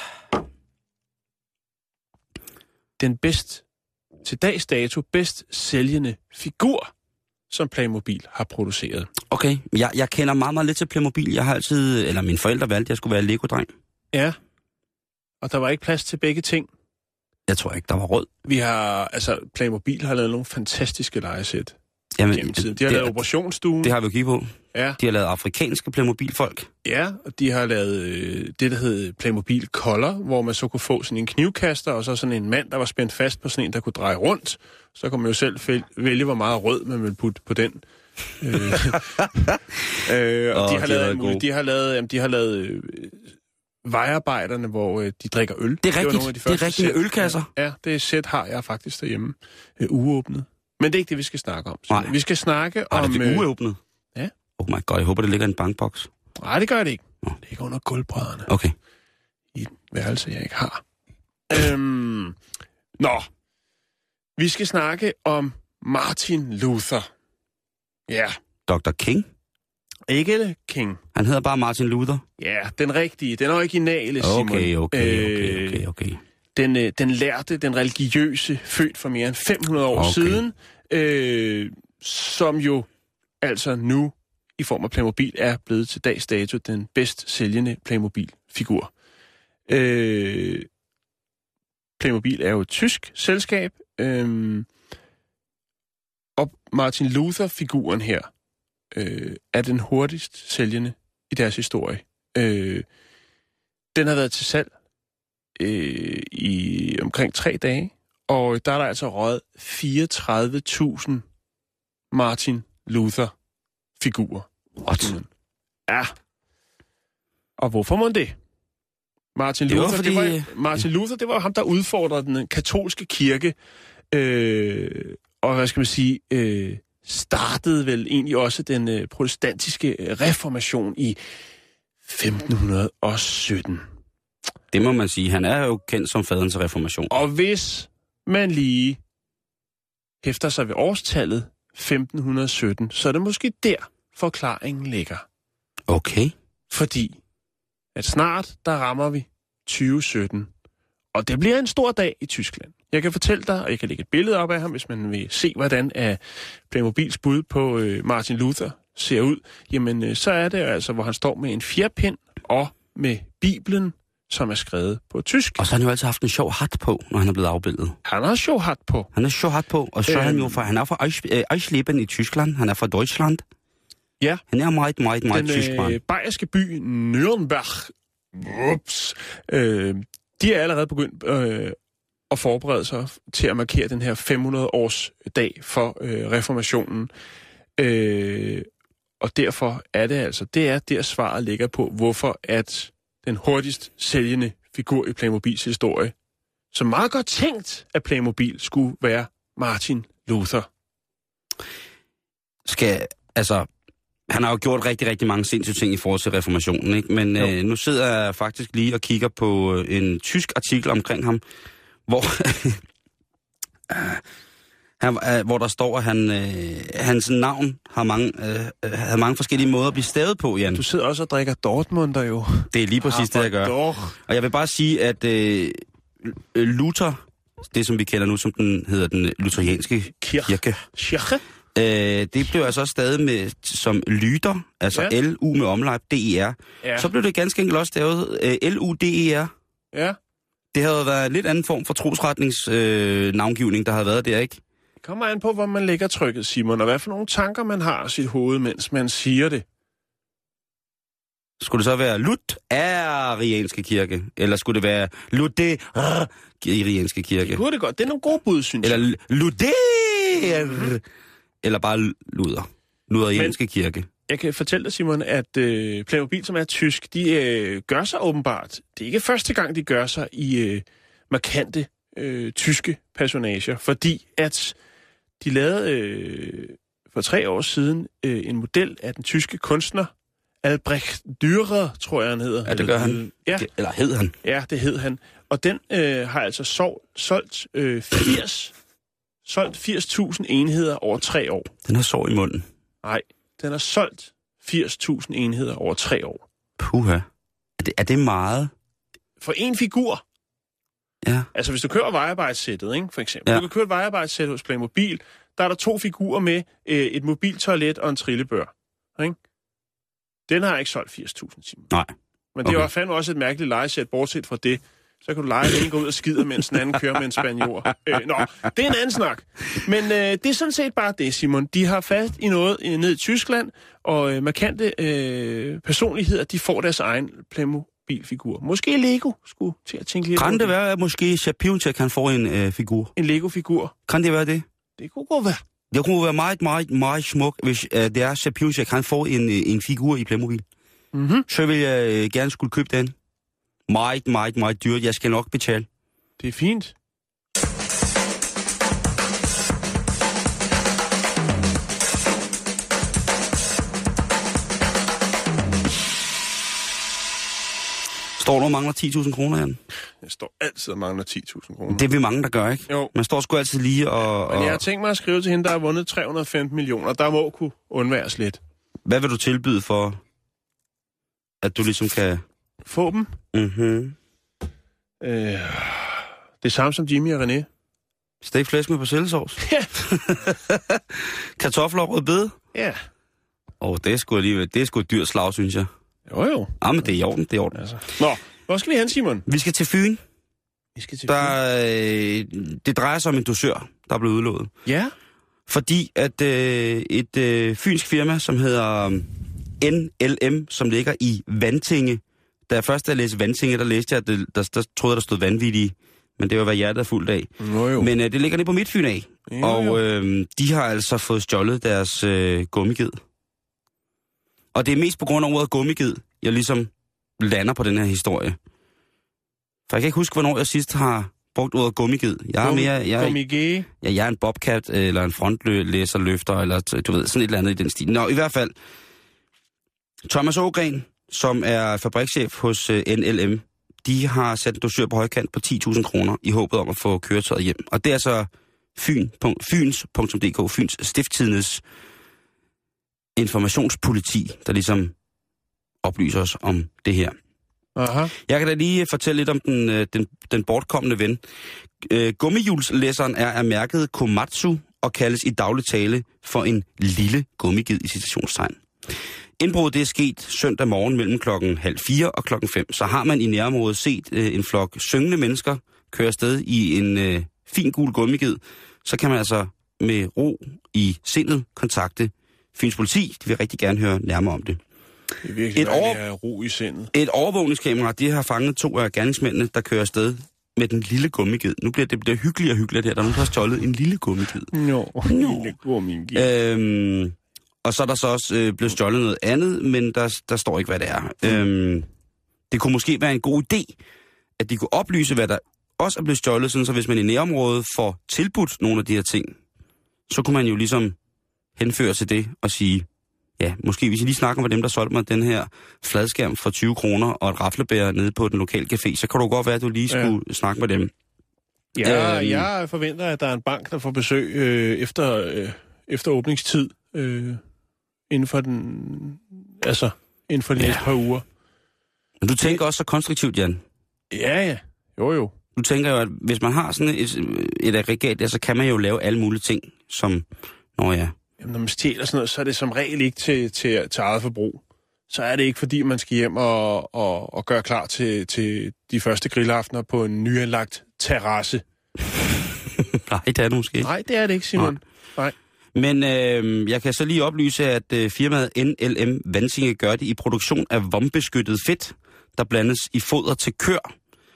den til dags dato bedst sælgende figur, som Playmobil har produceret. Okay, jeg kender meget, meget lidt til Playmobil. Jeg har altid, eller mine forældre valgte, at jeg skulle være Lego-dreng. Ja, og der var ikke plads til begge ting. Jeg tror ikke, der var råd. Playmobil har lavet nogle fantastiske legesæt. Jamen, de har lavet Operationsstuen. Det har vi jo kigget på. Ja. De har lavet afrikanske Playmobil-folk. Ja, og de har lavet det, der hed Playmobil Color, hvor man så kunne få sådan en knivkaster, og så sådan en mand, der var spændt fast på sådan en, der kunne dreje rundt. Så kunne man jo selv vælge, hvor meget rød man ville putte på den. Og de har lavet vejarbejderne, hvor de drikker øl. Det er rigtigt, det er rigtigt med ølkasser. Ja, det sæt har jeg faktisk derhjemme uåbnet. Men det er ikke det, vi skal snakke om. Nej. Vi skal snakke om... Er det uåbnet? Ja. Oh my god, jeg håber, det ligger i en bankboks. Nej, det gør det ikke. Det ligger under gulvbrædderne. Okay. I et værelse, jeg ikke har. Vi skal snakke om Martin Luther. Ja. Dr. King? Ikke King. Han hedder bare Martin Luther? Ja, den rigtige, den originale, Simon. Okay. Den lærte, den religiøse, født for mere end 500 år siden, som jo altså nu i form af Playmobil er blevet til dags dato den bedst sælgende Playmobil-figur. Playmobil er jo et tysk selskab, og Martin Luther-figuren her er den hurtigst sælgende i deres historie. Den har været til salg i omkring 3 dage, og der er der altså røget 34.000 Martin Luther-figurer. What? Ja. Og hvorfor må det? Martin Luther, det var ham, der udfordrede den katolske kirke, og hvad skal man sige, startede vel egentlig også den protestantiske reformation i 1517. Det må man sige. Han er jo kendt som faderen til reformation. Og hvis man lige hæfter sig ved årstallet 1517, så er det måske der forklaringen ligger. Okay. Fordi at snart, der rammer vi 2017. Og det bliver en stor dag i Tyskland. Jeg kan fortælle dig, og jeg kan lægge et billede op af ham, hvis man vil se, hvordan Playmobils bud på Martin Luther ser ud. Jamen, så er det altså, hvor han står med en fjerpind og med Bibelen, som er skrevet på tysk. Og så har han jo altid haft en sjov hat på, når han er blevet afbildet. Han har sjov hat på. Han har sjov hat på, og så er han jo han er fra Eisleben i Tyskland. Han er fra Deutschland. Ja. Han er meget tysk mand. Den bayerske by Nürnberg, de er allerede begyndt at forberede sig til at markere den her 500-års dag for reformationen. Og derfor er det altså, det er der svaret ligger på, hvorfor at den hurtigst sælgende figur i Playmobils historie, som meget godt tænkt, at Playmobil skulle være Martin Luther. Han har jo gjort rigtig, rigtig mange sindssyge ting i forhold til reformationen, ikke? Men nu sidder jeg faktisk lige og kigger på en tysk artikel omkring ham, hvor, hvor der står, at hans navn havde mange forskellige måder at blive stavet på, Jan. Du sidder også og drikker Dortmunder jo. Det er lige præcis det, jeg gør. Og jeg vil bare sige, at Luther, det som vi kender nu som den lutherianske kirke. Det blev altså også stadig med som Luther, altså L-U med omlejp, D-E-R. Ja. Så blev det ganske enkelt også stavet L-U-D-E-R. Ja. Det havde været en lidt anden form for trosretningsnavngivning, der havde været der, ikke? Det kommer an på, hvor man lægger trykket, Simon, og hvad for nogle tanker man har i sit hoved, mens man siger det. Skulle det så være Lutherianske kirke? Eller skulle det være Lutherianske kirke? Det kunne det godt. Det er nogle gode bud, synes jeg. Eller Luther. Eller bare Lutherianske kirke. Jeg kan fortælle dig, Simon, at Playmobil, som er tysk, de gør sig åbenbart. Det er ikke første gang, de gør sig i markante tyske personager, fordi at de lavede for 3 år siden en model af den tyske kunstner Albrecht Dürer, tror jeg, han hedder. Ja, det gør han. Ja. Eller hed han. Ja, det hed han. Og den har altså solgt 80.000 enheder over 3 år. Den har sår i munden. Nej, den har solgt 80.000 enheder over 3 år. Puha. Er det meget? For en figur. Ja. Altså, hvis du kører vejarbejdsættet, ikke, for eksempel. Ja. Du kan køre et vejarbejdsæt hos Playmobil. Der er der 2 figurer med, et mobiltoilet og en trillebør. Ikke? Den har ikke solgt 80.000 timer. Nej. Men det var fandme også et mærkeligt lejesæt, bortset fra det. Så kan du lege, at en går ud og skider, mens den anden kører med en spand jord. Det er en anden snak. Men det er sådan set bare det, Simon. De har fast i noget ned i Tyskland, og markante personligheder, de får deres egen Playmobil-figur. Måske Lego skulle til at tænke lidt. Kan det være, at måske Shapirunchek kan få en figur? En Lego-figur? Kan det være det? Det kunne godt være. Det kunne være meget, meget, meget smuk, hvis det er Shapirunchek kan få en figur i Playmobil. Mm-hmm. Så vil jeg gerne skulle købe den. Meget, meget, meget dyrt. Jeg skal nok betale. Det er fint. Står du og mangler 10.000 kroner, Jan? Jeg står altid og mangler 10.000 kroner. Det er vi mange, der gør, ikke? Jo. Man står sgu altid lige og... Men jeg har tænkt mig at skrive til hende, der har vundet 315 millioner. Der må kunne undværes lidt. Hvad vil du tilbyde for, at du ligesom kan... Få dem? Mhm. Det samme som Jimmy og René. Stegt flæsk med persillesovs. Ja. Kartofler og rødbede. Ja. Det er sgu alligevel... Det er sgu et dyrt slag, synes jeg. Jo. Men det er i orden, det er i orden. Altså. Nå, hvor skal vi hen, Simon? Vi skal til Fyn. Vi skal til Fyn. Det drejer sig om en dosør, der er blevet udlovet. Ja. Fordi at et fynsk firma, som hedder NLM, som ligger i Vantinge. Da jeg først læste Vantinge, der læste jeg, at der troede, der stod vanvittige. Men det var, hvad hjertet er fuldt af. Jo. Men det ligger nede på Midtfyn af. Jo. Og de har altså fået stjålet deres gummiged. Og det er mest på grund af ordet gummiged, jeg ligesom lander på den her historie. For jeg kan ikke huske, hvornår jeg sidst har brugt ordet gummiged. Jeg er en bobcat, eller en frontlæserløfter, eller du ved, sådan et eller andet i den stil. Nå, i hvert fald. Thomas Ågren, som er fabrikschef hos NLM, de har sat en dosør på højkant på 10.000 kroner i håbet om at få køretøjet hjem. Og det er så fyns.dk, Fyns Stiftstidendes informationspoliti, der ligesom oplyser os om det her. Aha. Jeg kan da lige fortælle lidt om den bortkommende ven. Gummihjulslæsseren er af mærket Komatsu og kaldes i daglig tale for en lille gummiged i citationstegn. Indbruddet er sket søndag morgen mellem 3:30 og 5:00. Så har man i nærområdet set en flok syngende mennesker køre afsted i en fin gul gummiged, så kan man altså med ro i sindet kontakte Fyns politi. De vil rigtig gerne høre nærmere om det. Det er virkelig ro i sindet. Et overvågningskamera, de har fanget 2 af gerningsmændene, der kører afsted med den lille gummiged. Nu bliver det hyggeligt og hyggeligt her. Der er nogen, der har stjålet en lille gummiged. Lille gummiged. Og så er der så også blevet stjålet noget andet, men der står ikke, hvad det er. Det kunne måske være en god idé, at de kunne oplyse, hvad der også er blevet stjålet, sådan så hvis man i nærområdet får tilbudt nogle af de her ting, så kunne man jo ligesom henføre til det og sige, ja, måske hvis I lige snakker med dem, der solgte mig den her fladskærm for 20 kroner og et raflebær nede på den lokale café, så kan du godt være, at du lige skulle snakke med dem. Ja, jeg forventer, at der er en bank, der får besøg efter åbningstid inden for de næste par uger. Men du tænker også så konstruktivt, Jan. Ja. Jo. Du tænker jo, at hvis man har sådan et aggregat der, så kan man jo lave alle mulige ting, som, Jamen, når man stjæler sådan noget, så er det som regel ikke til eget forbrug. Så er det ikke, fordi man skal hjem og gøre klar til de første grillaftener på en nyanlagt terrasse. Nej, det er det måske. Nej, det er det ikke, Simon. Nej. Men jeg kan så lige oplyse, at firmaet NLM Vansinge gør det i produktion af vombeskyttet fedt, der blandes i foder til køer.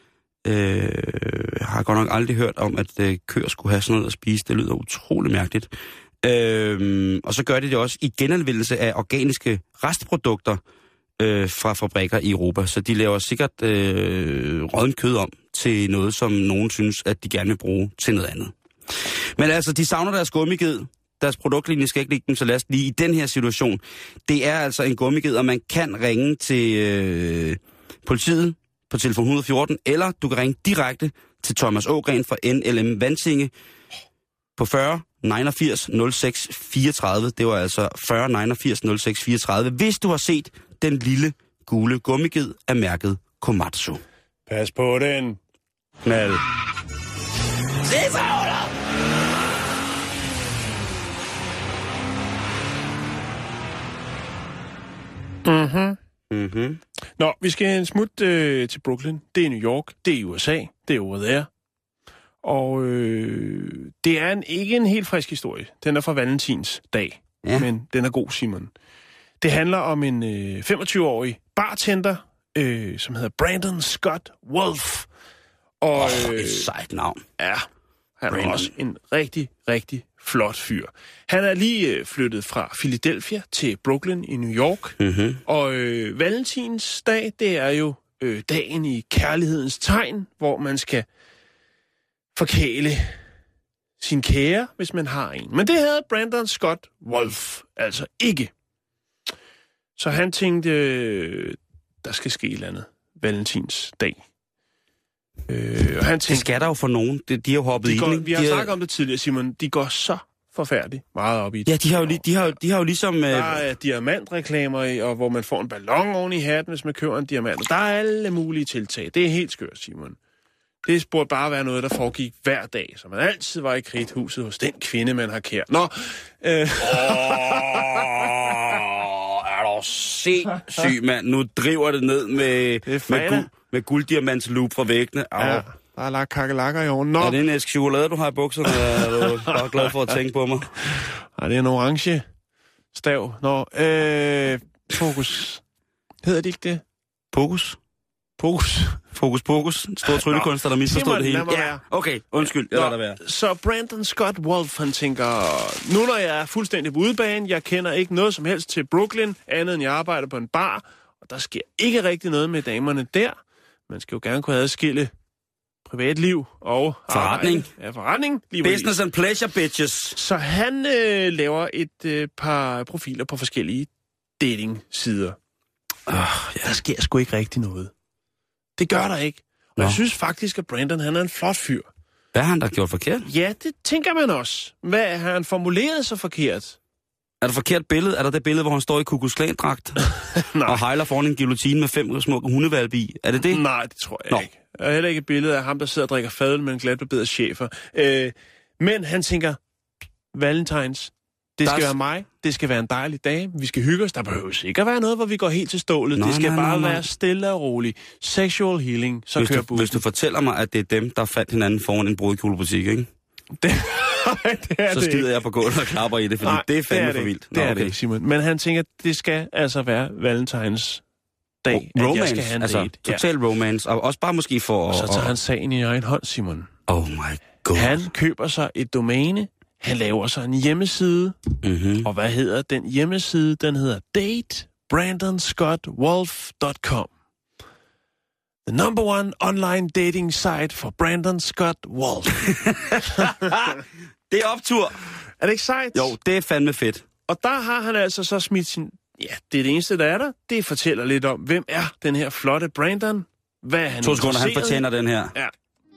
Jeg har godt nok aldrig hørt om, at køer skulle have sådan noget at spise. Det lyder utrolig mærkeligt. Og så gør det også i genanvendelse af organiske restprodukter fra fabrikker i Europa. Så de laver sikkert rådden kød om til noget, som nogen synes, at de gerne vil bruge til noget andet. Men altså, de savner deres gummiged. Deres produktlinje skal ikke ligge dem så last lige i den her situation. Det er altså en gummiged, og man kan ringe til politiet på telefon 114, eller du kan ringe direkte til Thomas Ågren fra NLM Vansinge på 40 89 06 34. Det var altså 40 89 06 34, hvis du har set den lille gule gummiged af mærket Komatsu. Pas på den. Knald. Nå, vi skal en smut til Brooklyn. Det er New York, det er USA, det er over there. Og det er ikke en helt frisk historie. Den er fra Valentins dag, men den er god, Simon. Det handler om en 25-årig bartender, som hedder Brandon Scott Wolf. Og et sejt navn. Ja, han er også en rigtig, rigtig flot fyr. Han er lige flyttet fra Philadelphia til Brooklyn i New York. Mm-hmm. Og Valentins dag, det er jo dagen i kærlighedens tegn, hvor man skal forkæle sin kære, hvis man har en. Men det havde Brandon Scott Wolf altså ikke. Så han tænkte, der skal ske et eller andet Valentins dag. Og han tænkte, det skal der jo for nogen. De har hoppet i den. Vi har snakket om det tidligere, Simon. De går så forfærdeligt meget op i det. Ja, de har jo ligesom... Der er diamantreklamer, og hvor man får en ballon oven i hatten, hvis man køber en diamant. Der er alle mulige tiltag. Det er helt skørt, Simon. Det burde bare være noget, der foregik hver dag, så man altid var i kridthuset hos den kvinde, man har kært. Nå. Er du sindssyg, mand? Nu driver det ned med gulddiamantsloop fra væggene. Ja, der er lagt kakelakker i ovnen. Nå. Er det en æske chokolade, du har i bukserne? Er du bare glad for at tænke på mig? Nej, det er en orange stav. Nå, Fokus. Hedder det ikke det? Pokus? Fokus. Stor tryllekunstner, der misforstod det hele. Ja, okay, undskyld. Jeg lader det være. Så Brandon Scott Wolf, han tænker, nu når jeg er fuldstændig på udebane, jeg kender ikke noget som helst til Brooklyn, andet end jeg arbejder på en bar, og der sker ikke rigtig noget med damerne der. Man skal jo gerne kunne adskille privatliv og forretning. Ja, forretning. Business and pleasure, bitches. Så han laver et par profiler på forskellige dating-sider. Der sker sgu ikke rigtig noget. Det gør der ikke. Og jeg synes faktisk, at Brandon, han er en flot fyr. Hvad har han da gjort forkert? Ja, det tænker man også. Hvad har han formuleret så forkert? Er det forkert billede? Er der det billede, hvor han står i Ku Klux Klan-dragt og hejler foran en guillotine med 5 små hundevalpe i? Er det det? Nej, det tror jeg ikke. Der er heller ikke et billede af ham, der sidder og drikker fadøl med en glatbarberet chefer. Men han tænker, Valentines, det skal være mig, det skal være en dejlig dag, vi skal hygge os, der behøver ikke at være noget, hvor vi går helt til stålet. Det skal bare være stille og roligt. Sexual healing, så kører bussen. Hvis du fortæller mig, at det er dem, der fandt hinanden foran en brudkjolebutik, ikke? Det er så skider jeg på gulvet og klapper i det, fordi det er fandme for vildt. Det er det ikke, Simon. Men han tænker, det skal altså være Valentines dag, romance, at jeg skal have en date. Total romance, og også bare måske for... Og så tager han sagen i egen hånd, Simon. Oh my god. Han køber sig et domæne, han laver sig en hjemmeside, og hvad hedder den hjemmeside? Den hedder datebrandonscottwolf.com. The number one online dating site for Brandon Scott Wolf. Det er optur. Er det ikke sejt? Jo, det er fandme fedt. Og der har han altså så smidt sin... Ja, det er det eneste, der er der. Det fortæller lidt om, hvem er den her flotte Brandon? Hvad er han 2 sekunder, han fortjener den her. Ja.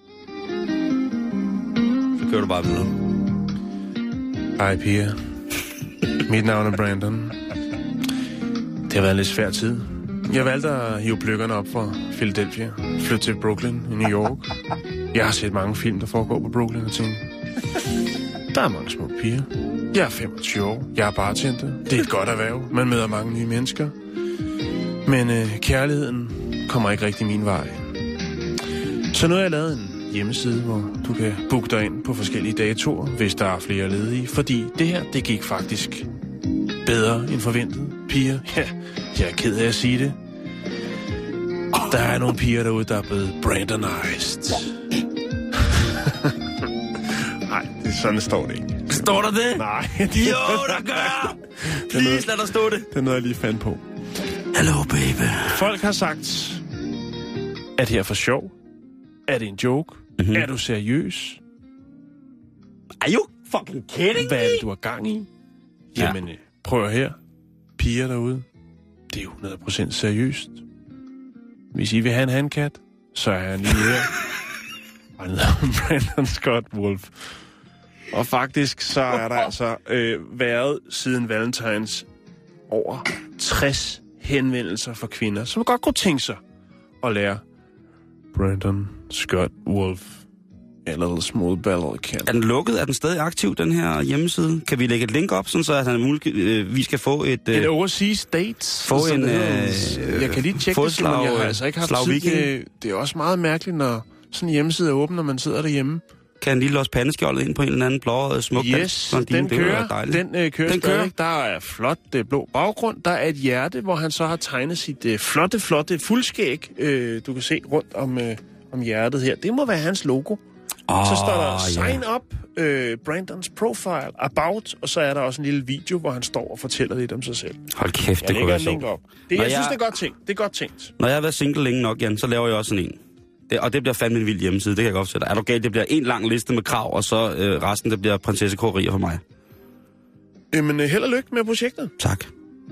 Så kører du bare videre. Hej, piger. Mit navn er Brandon. Det har været en lidt svær tid. Jeg valgte at hive pløkkerne op fra Philadelphia, flytte til Brooklyn i New York. Jeg har set mange film, der foregår på Brooklyn og tænkt, der er mange små piger. Jeg er 25 år. Jeg er bartender. Det er et godt erhverv. Man møder mange nye mennesker. Men kærligheden kommer ikke rigtig min vej. Så nu har jeg lavet en hjemmeside, hvor du kan booke dig ind på forskellige datoer, hvis der er flere ledige. Fordi det her, det gik faktisk bedre end forventet. Piger, ja, jeg er ked af at sige det. Der er nogle piger derude, der er blevet brandonized. Nej, sådan står det ikke. Står der det? Nej. Jo, der gør! Please, lad der stå det. Det er noget, jeg lige fandt på. Hello, baby. Folk har sagt, at her for sjov. Er det en joke? Mm-hmm. Er du seriøs? Are you fucking kidding Hvad er det, du har gang i? Jamen, prøv her. Piger derude. Det er 100% seriøst. Hvis I vil have en handkat, så er han lige her. Og han hedder Brandon Scott Wolf. Og faktisk så er der altså været siden Valentines over 60 henvendelser fra kvinder, som godt kunne tænke sig at lære Brandon Scott Wolf a little small ballad cat. Er den lukket? Er den stadig aktiv, den her hjemmeside? Kan vi lægge et link op, sådan så at han muligvis kan få et... En overseas dates. Få en... jeg kan lige tjekke det, men jeg har altså ikke haft tid. Det er også meget mærkeligt, når sådan en hjemmeside er åben, når man sidder derhjemme. Kan han lige låse pandeskjoldet ind på en eller anden blå smuk yes, den kører. Den kører stadig. Der er flot blå baggrund. Der er et hjerte, hvor han så har tegnet sit flotte fuldskæg. Du kan se rundt om hjertet her. Det må være hans logo. Så står der sign up, Brandons profile, about, og så er der også en lille video, hvor han står og fortæller lidt om sig selv. Hold kæft, det kunne være sjovt. Jeg synes, det er godt tænkt. Det er godt tænkt. Når jeg har været single længe nok, Jan, så laver jeg også sådan en. Og det bliver fandme en vild hjemmeside, det kan jeg godt sætte. Er du galt, det bliver en lang liste med krav, og så resten, det bliver prinsessekårerier for mig. Jamen, held og lykke med projektet. Tak.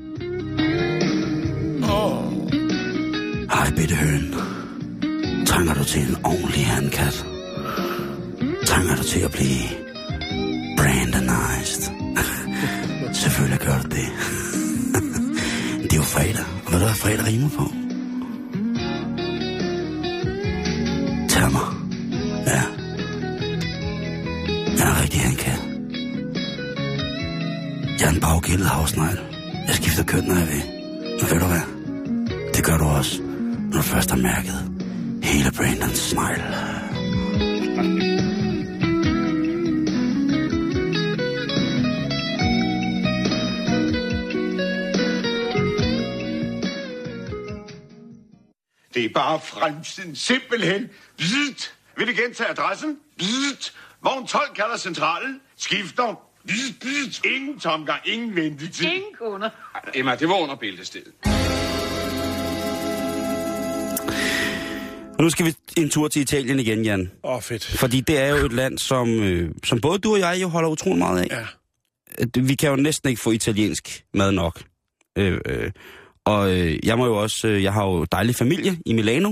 Hej, bitte høn. Trænger du til en ordentlig handkat? Trænger du til at blive brandonized? Selvfølgelig gør du det. Det er jo fredag, og hvad der er fredag rimer på? Tag mig. Ja. Jeg er rigtig handkat. Jeg er en baggældet havsnegl. Jeg skifter køn, når jeg vil. Men ved du hvad? Det gør du også, når du først har mærket hele Brandons smile. Det er bare fremtiden, simpelthen. Bzzzt. Vil du gentage adressen? Bzzzt. Vogn 12 kalder centralen. Skifter. Bzzzt. Bzzzt. Ingen tomgang, ingen ventetid. Ingen kunder. Emma, det var under bæltestedet. Nu skal vi en tur til Italien igen, Jan. Fedt. Fordi det er jo et land, som både du og jeg jo holder utrolig meget af. Ja. Vi kan jo næsten ikke få italiensk mad nok. Og jeg må jo også, jeg har jo dejlig familie i Milano.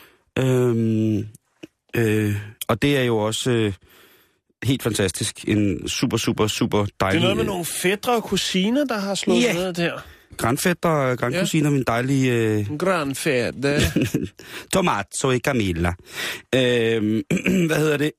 Og det er jo også helt fantastisk. En super dejlig... Det er noget med nogle fætre og kusiner, der har slået ned der. Grandfætter og grandkusiner, min dejlige... Grandfætter. Tomazzo e Camilla. Hvad hedder det?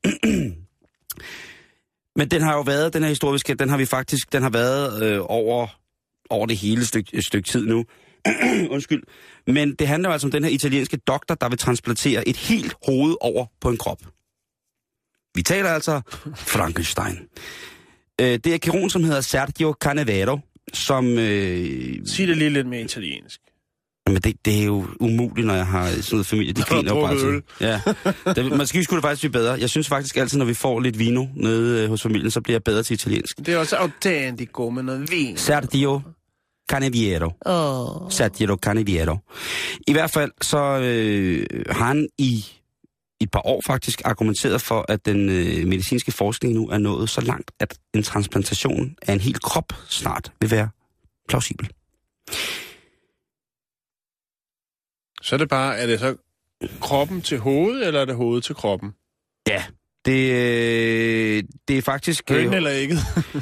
Men den har jo været, den her historiske, den har været over det hele stykke tid nu. Undskyld. Men det handler altså om den her italienske doktor, der vil transplantere et helt hoved over på en krop. Vi taler altså Frankenstein. Det er kirurgen, som hedder Sergio Canavero, som... Sig det lige lidt mere italiensk. Men det er jo umuligt, når jeg har sådan noget familie. De griner jo bare til. Ja. Måske skulle det faktisk blive bedre. Jeg synes faktisk altid, når vi får lidt vino nede hos familien, så bliver jeg bedre til italiensk. Det er også autentico med noget vin. Sergio Canavero. Sergio Canavero. I hvert fald så har han i et par år faktisk argumenteret for, at den medicinske forskning nu er nået så langt, at en transplantation af en hel krop snart vil være plausibel. Så er det bare, er det så kroppen til hovedet, eller er det hovedet til kroppen? Ja, det er faktisk... Høn eller ikke?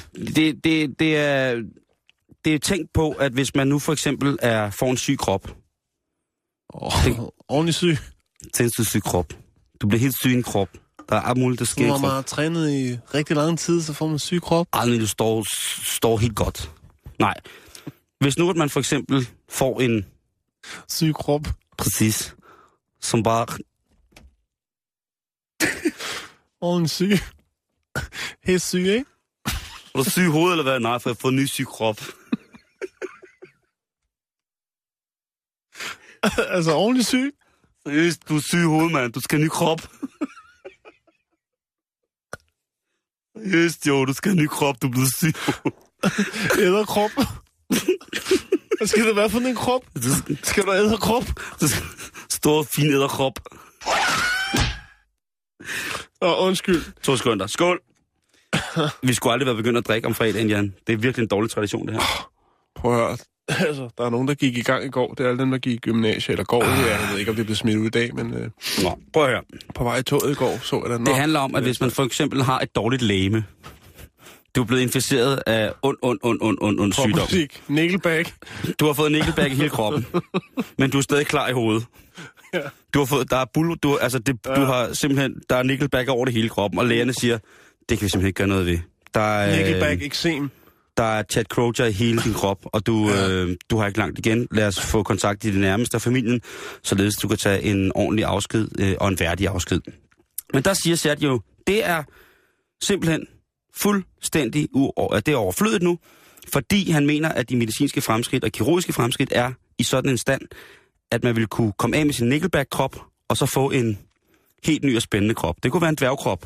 det er tænkt på, at hvis man nu for eksempel får en syg krop... Ordentlig syg? Tænk syg krop. Du bliver helt syg i en krop. Der er alt muligt, der sker i kroppen. Når man har trænet i rigtig lang tid, så får man syg krop. Aldrig, du står helt godt. Nej. Hvis nu, at man for eksempel får en... syg krop. Præcis. Som bare... en syg. Helt syg, ikke? Er du syg i hovedet, eller hvad? Nej, for jeg har fået en ny syg krop. Altså ordentligt syg? Seriøst, du er syg i hovedet, mand. Du skal have en ny krop. Seriøst, jo, du skal have en ny krop. Du er blevet syg. Æderkrop. Hvad skal det være for en krop? Skal du æderkrop? Stor, fin æderkrop. Undskyld. 2 sekunder. Skål. Vi skulle aldrig være begyndt at drikke om fredagen, Jan. Det er virkelig en dårlig tradition, det her. Prøv at høre. Altså, der er nogen, der gik i gang i går. Det er alle dem, der gik i gymnasiet. Eller går det. Jeg ved ikke, om det blev smidt ud i dag, men... Nå, prøv at høre. På vej i toget i går, så jeg den. Det handler om, at hvis man for eksempel har et dårligt legeme, du er blevet inficeret af ond sygdom. Nickelback. Du har fået nickelback i hele kroppen, men du er stadig klar i hovedet. Ja. Du har fået, du har simpelthen, der er nickelback over det hele kroppen, og lægerne siger, det kan vi simpelthen ikke gøre noget ved. Der er, Nickelback eksem. Der er Chad Kroger i hele din krop, og du har ikke langt igen. Lad os få kontakt til de nærmeste af familien, således du kan tage en ordentlig afsked og en værdig afsked. Men der siger Chad jo, det er simpelthen fuldstændig det er overflødigt nu, fordi han mener, at de medicinske fremskridt og kirurgiske fremskridt er i sådan en stand, at man vil kunne komme af med sin Nickelback-krop, og så få en helt ny og spændende krop. Det kunne være en dværgkrop.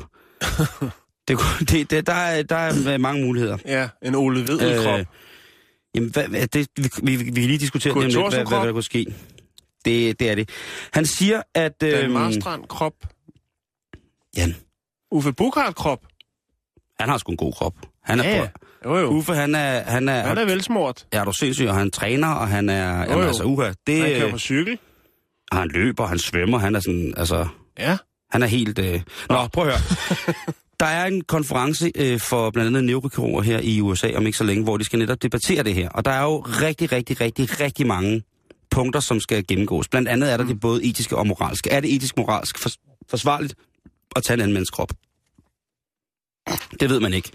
Der er mange muligheder. Ja, en Ole Vedel-krop. Jamen, vi kan lige diskutere det, hvad der kunne ske. Det er det. Han siger, at... Dan Marstrand-krop. Jan. Uffe Buchhardt-krop. Han har sgu en god krop. Han er Jo. Uffe, han er velsmurt. Ja, du er sindssyg, og han træner, og han er... Jo. Jamen, altså, det... Han kører på cykel. Og han løber, han svømmer, han er sådan, altså... Ja. Han er helt... Nå, prøv at høre. Der er en konference for blandt andet neurokirurger her i USA om ikke så længe, hvor de skal netop debattere det her. Og der er jo rigtig mange punkter, som skal gennemgås. Blandt andet er der det både etiske og moralske. Er det etisk-moralsk forsvarligt at tage en anden mands krop? Det ved man ikke.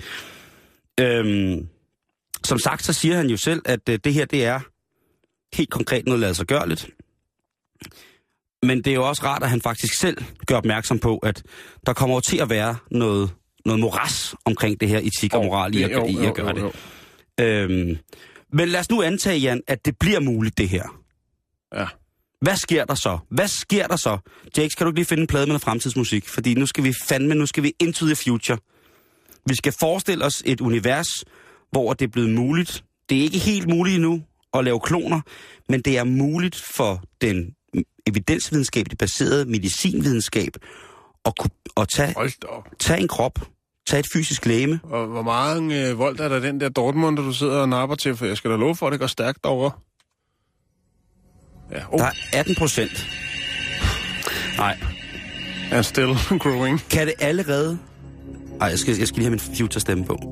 Som sagt, så siger han jo selv, at det her, det er helt konkret noget lade sig gørligt. Men det er jo også rart, at han faktisk selv gør opmærksom på, at der kommer til at være noget moras omkring det her etik og moral i at gøre det. Men lad os nu antage, Jan, at det bliver muligt, det her. Ja. Hvad sker der så? Jakes, kan du ikke lige finde en plade med noget fremtidsmusik? Fordi nu skal vi into the future. Vi skal forestille os et univers, hvor det er blevet muligt. Det er ikke helt muligt endnu at lave kloner, men det er muligt for den evidensvidenskabeligt baserede medicinvidenskab at tage en krop, tage et fysisk legeme. Og hvor mange volt er der den der Dortmund, du sidder og napper til? For jeg skal da love for, at det går stærkt derovre. Ja. Der er 18%. Nej. And still growing. Kan det allerede... Ej, jeg skal lige have min future-stemme på.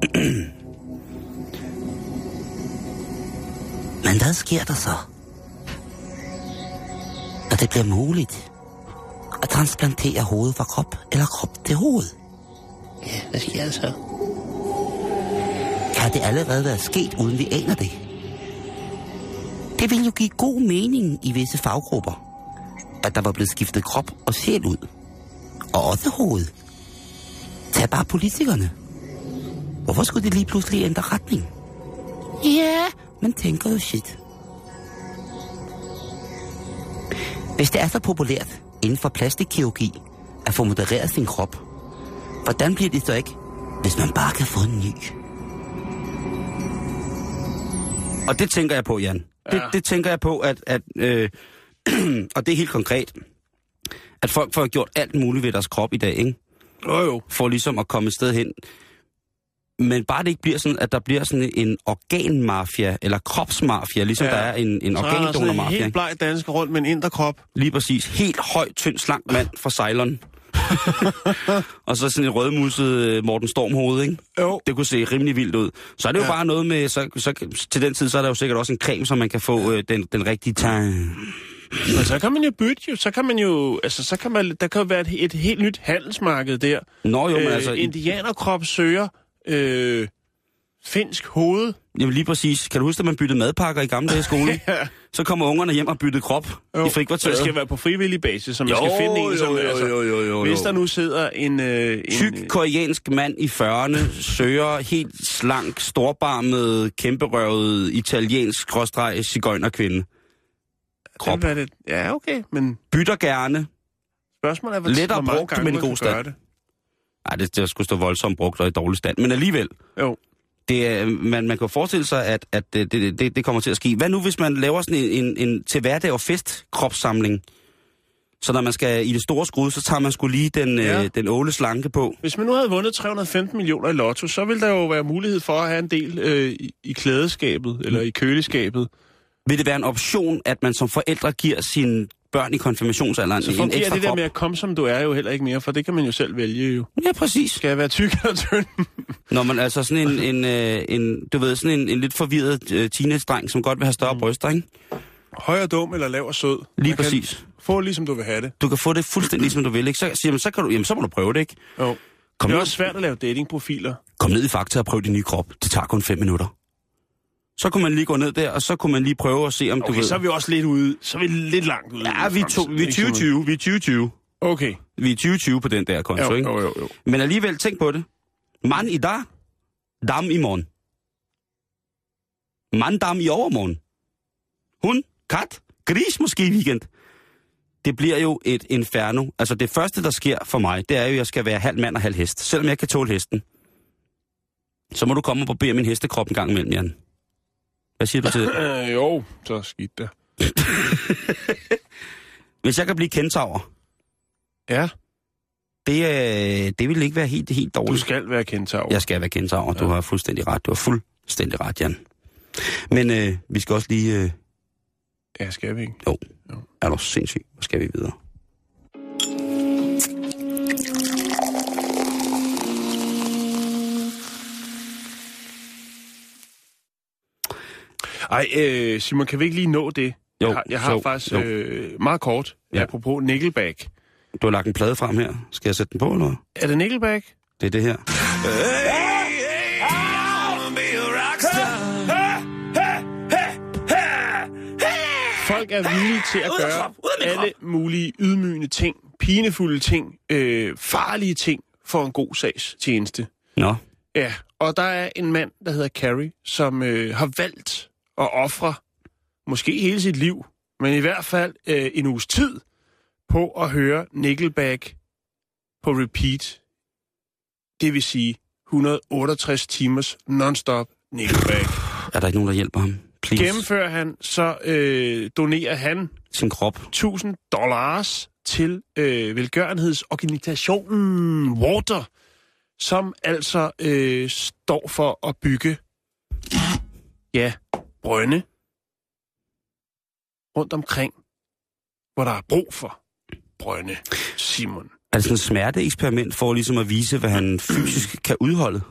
Men hvad sker der så? Når det bliver muligt at transplantere hovedet fra krop eller krop til hoved? Ja, hvad sker der så? Kan det allerede være sket, uden vi aner det? Det vil jo give god mening i visse faggrupper, at der var blevet skiftet krop og sjæl ud. Og også hoved. Tag bare politikerne. Hvorfor skulle de lige pludselig ændre retning? Ja, man tænker jo shit. Hvis det er så populært inden for plastikkirurgi at få modereret sin krop, hvordan bliver det så ikke, hvis man bare kan få en ny? Og det tænker jeg på, Jan. Ja. Det tænker jeg på, at og det er helt konkret, at folk får gjort alt muligt ved deres krop i dag, ikke? Jo. For ligesom at komme et sted hen. Men bare det ikke bliver sådan, at der bliver sådan en organmafia, eller kropsmafia, ligesom der er en organdonormafia. Så er der helt bleg dansker rundt med en inderkrop. Lige præcis. Helt høj, tynd, slank mand fra Ceylon. Og så sådan et rødmuset Morten Stormhoved, ikke? Jo. Det kunne se rimelig vildt ud. Så er det jo bare noget med, så til den tid, så er der jo sikkert også en creme, så man kan få den rigtige tegn. Men så kan man jo bytte, så kan man jo, altså så kan man, der kan jo være et helt nyt handelsmarked der. Nå jo, men altså... Indianerkrop søger finsk hoved. Jamen lige præcis. Kan du huske, at man byttede madpakker i gamle dage i skolen? Ja. Så kommer ungerne hjem og byttede krop i frikvarteret. Det skal være på frivillig basis, så man skal finde en, som... Jo. Hvis der nu sidder en tyk koreansk mand i 40'erne, søger helt slank, storbarmet, kæmperøvet, italiensk /sigøjnerkvinde. Krop. Ja, okay, men... Bytter gerne. Spørgsmålet er, lettere brugt, men i god stand. Nej, det skulle stå voldsomt brugt og i dårlig stand, men alligevel. Jo. Man kan forestille sig, at det kommer til at ske. Hvad nu, hvis man laver sådan en til hverdag og fest kropssamling? Så når man skal i det store skud, så tager man sgu lige den åle slanke på. Hvis man nu havde vundet 315 millioner i lotto, så ville der jo være mulighed for at have en del i klædeskabet eller i køleskabet. Vil det være en option, at man som forældre giver sine børn i konfirmationsalderen så en ekstra det der krop? med at komme som du er jo heller ikke mere, for det kan man jo selv vælge jo. Ja, præcis. Skal jeg være tyk eller tynd? Når man altså sådan en lidt forvirret teenage-dreng, som godt vil have større bryster, ikke? Høj og dum eller lav og sød. Lige præcis. Få ligesom du vil have det. Du kan få det fuldstændig som du vil, ikke? Så må du prøve det, ikke? Jo. Det er også svært at lave datingprofiler. Kom ned i Fakta og prøv din nye krop. Det tager kun 5 minutter. Så kunne man lige gå ned der, og så kunne man lige prøve at se, om du ved... så er vi også lidt ude. Så er vi lidt langt ude. Ja, vi er 2020. Vi er 2020. Okay. Vi er 2020 på den der konto, ikke? Jo. Men alligevel, tænk på det. Man i dag, dam i morgen. Man dam i overmorgen. Hund, kat, gris måske i weekend. Det bliver jo et inferno. Altså det første, der sker for mig, det er jo, at jeg skal være halv mand og halv hest. Selvom jeg kan tåle hesten. Så må du komme og barbere min hestekrop en gang imellem, Jan. Hvad siger du til det? Jo, så skidt det. Hvis jeg kan blive kentaur. Ja. Det vil ikke være helt dårligt. Du skal være kentaur. Jeg skal være kentaur. Du har fuldstændig ret. Du har fuldstændig ret, Jan. Men vi skal også lige... Ja, skal vi ikke? Jo. Er du sindssygt? Hvor skal vi videre? Ej, Simon, kan vi ikke lige nå det? Jo, jeg har faktisk meget kort, apropos Nickelback. Du har lagt en plade frem her. Skal jeg sætte den på, eller? Er det Nickelback? Det er det her. Folk er villige til at gøre alle mulige ydmygende ting, pinefulde ting, farlige ting for en god sags tjeneste. Nå. Ja, og der er en mand, der hedder Carrie, som har valgt at ofre måske hele sit liv, men i hvert fald en uges tid på at høre Nickelback på repeat. Det vil sige 168 timers non-stop Nickelback. Er der ikke nogen, der hjælper ham? Please. Gennemfører han, så donerer han sin krop $1,000 til velgørenhedsorganisationen Water, som altså står for at bygge brønde rundt omkring, hvor der er brug for brønde, Simon. Er det sådan et smerteeksperiment for ligesom at vise, hvad han fysisk kan udholde?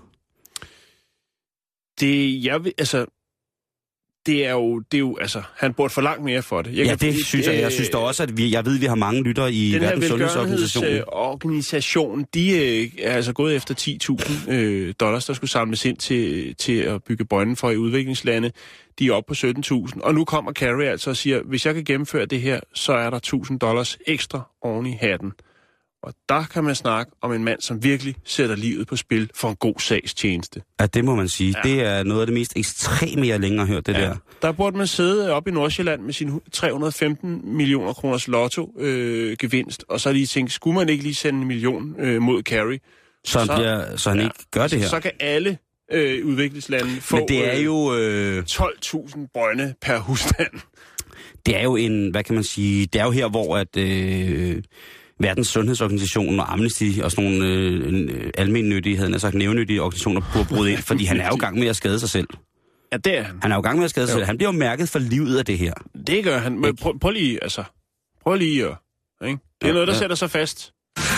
Han burde få langt mere for det. Det synes jeg. Jeg synes da også, at jeg ved, at vi har mange lyttere i Verdens Sundhedsorganisation. Den her velgørenhedsorganisation, de er altså gået efter $10,000, der skulle samles ind til at bygge brønden for i udviklingslande. De er oppe på 17.000. Og nu kommer Carrie altså og siger, hvis jeg kan gennemføre det her, så er der $1,000 ekstra oven i hatten. Og der kan man snakke om en mand, som virkelig sætter livet på spil for en god sags tjeneste. Ja, det må man sige. Ja. Det er noget af det mest ekstreme, jeg længere har hørt, det der. Der burde man sidde op i Nordsjælland med sin 315 millioner kroners lotto-gevinst, og så lige tænke, skulle man ikke lige sende 1 million mod Carrie? Så han ikke gør det her? Så kan alle udviklingslande få men det er jo 12.000 brønde per husstand. Det er jo det er jo her, hvor at... Verdens Sundhedsorganisation og Amnesty og sådan nogle almennyttige, havde han sagt nævnyttige organisationer burde bryde ind, fordi han er jo i gang med at skade sig selv. Ja, det er han. Han er jo i gang med at skade sig selv. Han bliver jo mærket for livet af det her. Det gør han. Men prøv lige at... Ikke? Det er noget, der sætter sig fast.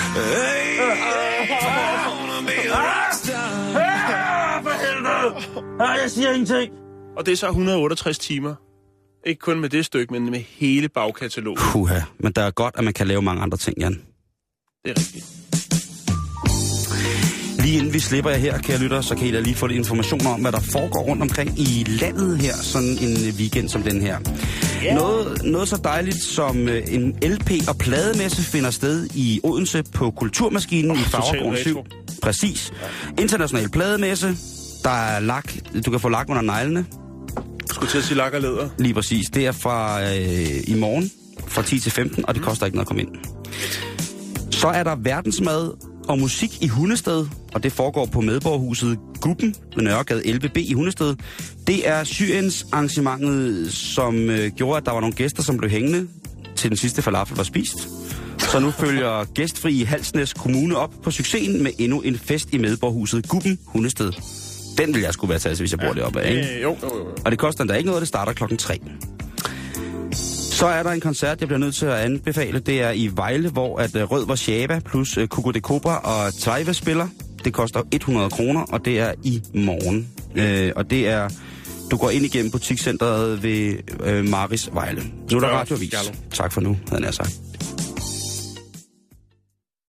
Jeg siger ingenting. Og det er så 168 timer. Ikke kun med det stykke, men med hele bagkataloget. Men der er godt, at man kan lave mange andre ting, Jan. Det er rigtigt. Lige inden vi slipper jer her, kære lytter, så kan I da lige få lidt information om, hvad der foregår rundt omkring i landet her, sådan en weekend som den her. Yeah. Noget så dejligt som en LP- og plademesse finder sted i Odense på Kulturmaskinen i Farvergården 7. Præcis. Ja. International plademesse. Der er lak. Du kan få lak under neglene. Skulle til at sige lak og læder. Lige præcis. Det er fra i morgen fra 10 til 15, og det koster ikke noget at komme ind. Så er der verdensmad og musik i Hundested, og det foregår på Medborgerhuset Gubben ved Nørregade 11B i Hundested. Det er Syriens arrangementet, som gjorde, at der var nogle gæster, som blev hængende til den sidste falafel var spist. Så nu følger gæstfri Halsnæs Kommune op på succesen med endnu en fest i Medborgerhuset Gubben Hundested. Den vil jeg sgu være taget, hvis jeg bor deroppe af, ikke? Jo. Og det koster endda ikke noget, det starter 3:00. Så er der en koncert, jeg bliver nødt til at anbefale. Det er i Vejle, hvor at Rød Warszawa plus Coco de Cobra og Taiva spiller. Det koster 100 kroner, og det er i morgen. Og det er, du går ind igennem butikscenteret ved Maris Vejle. Nu er der radioavis. Tak for nu, havde jeg sagt.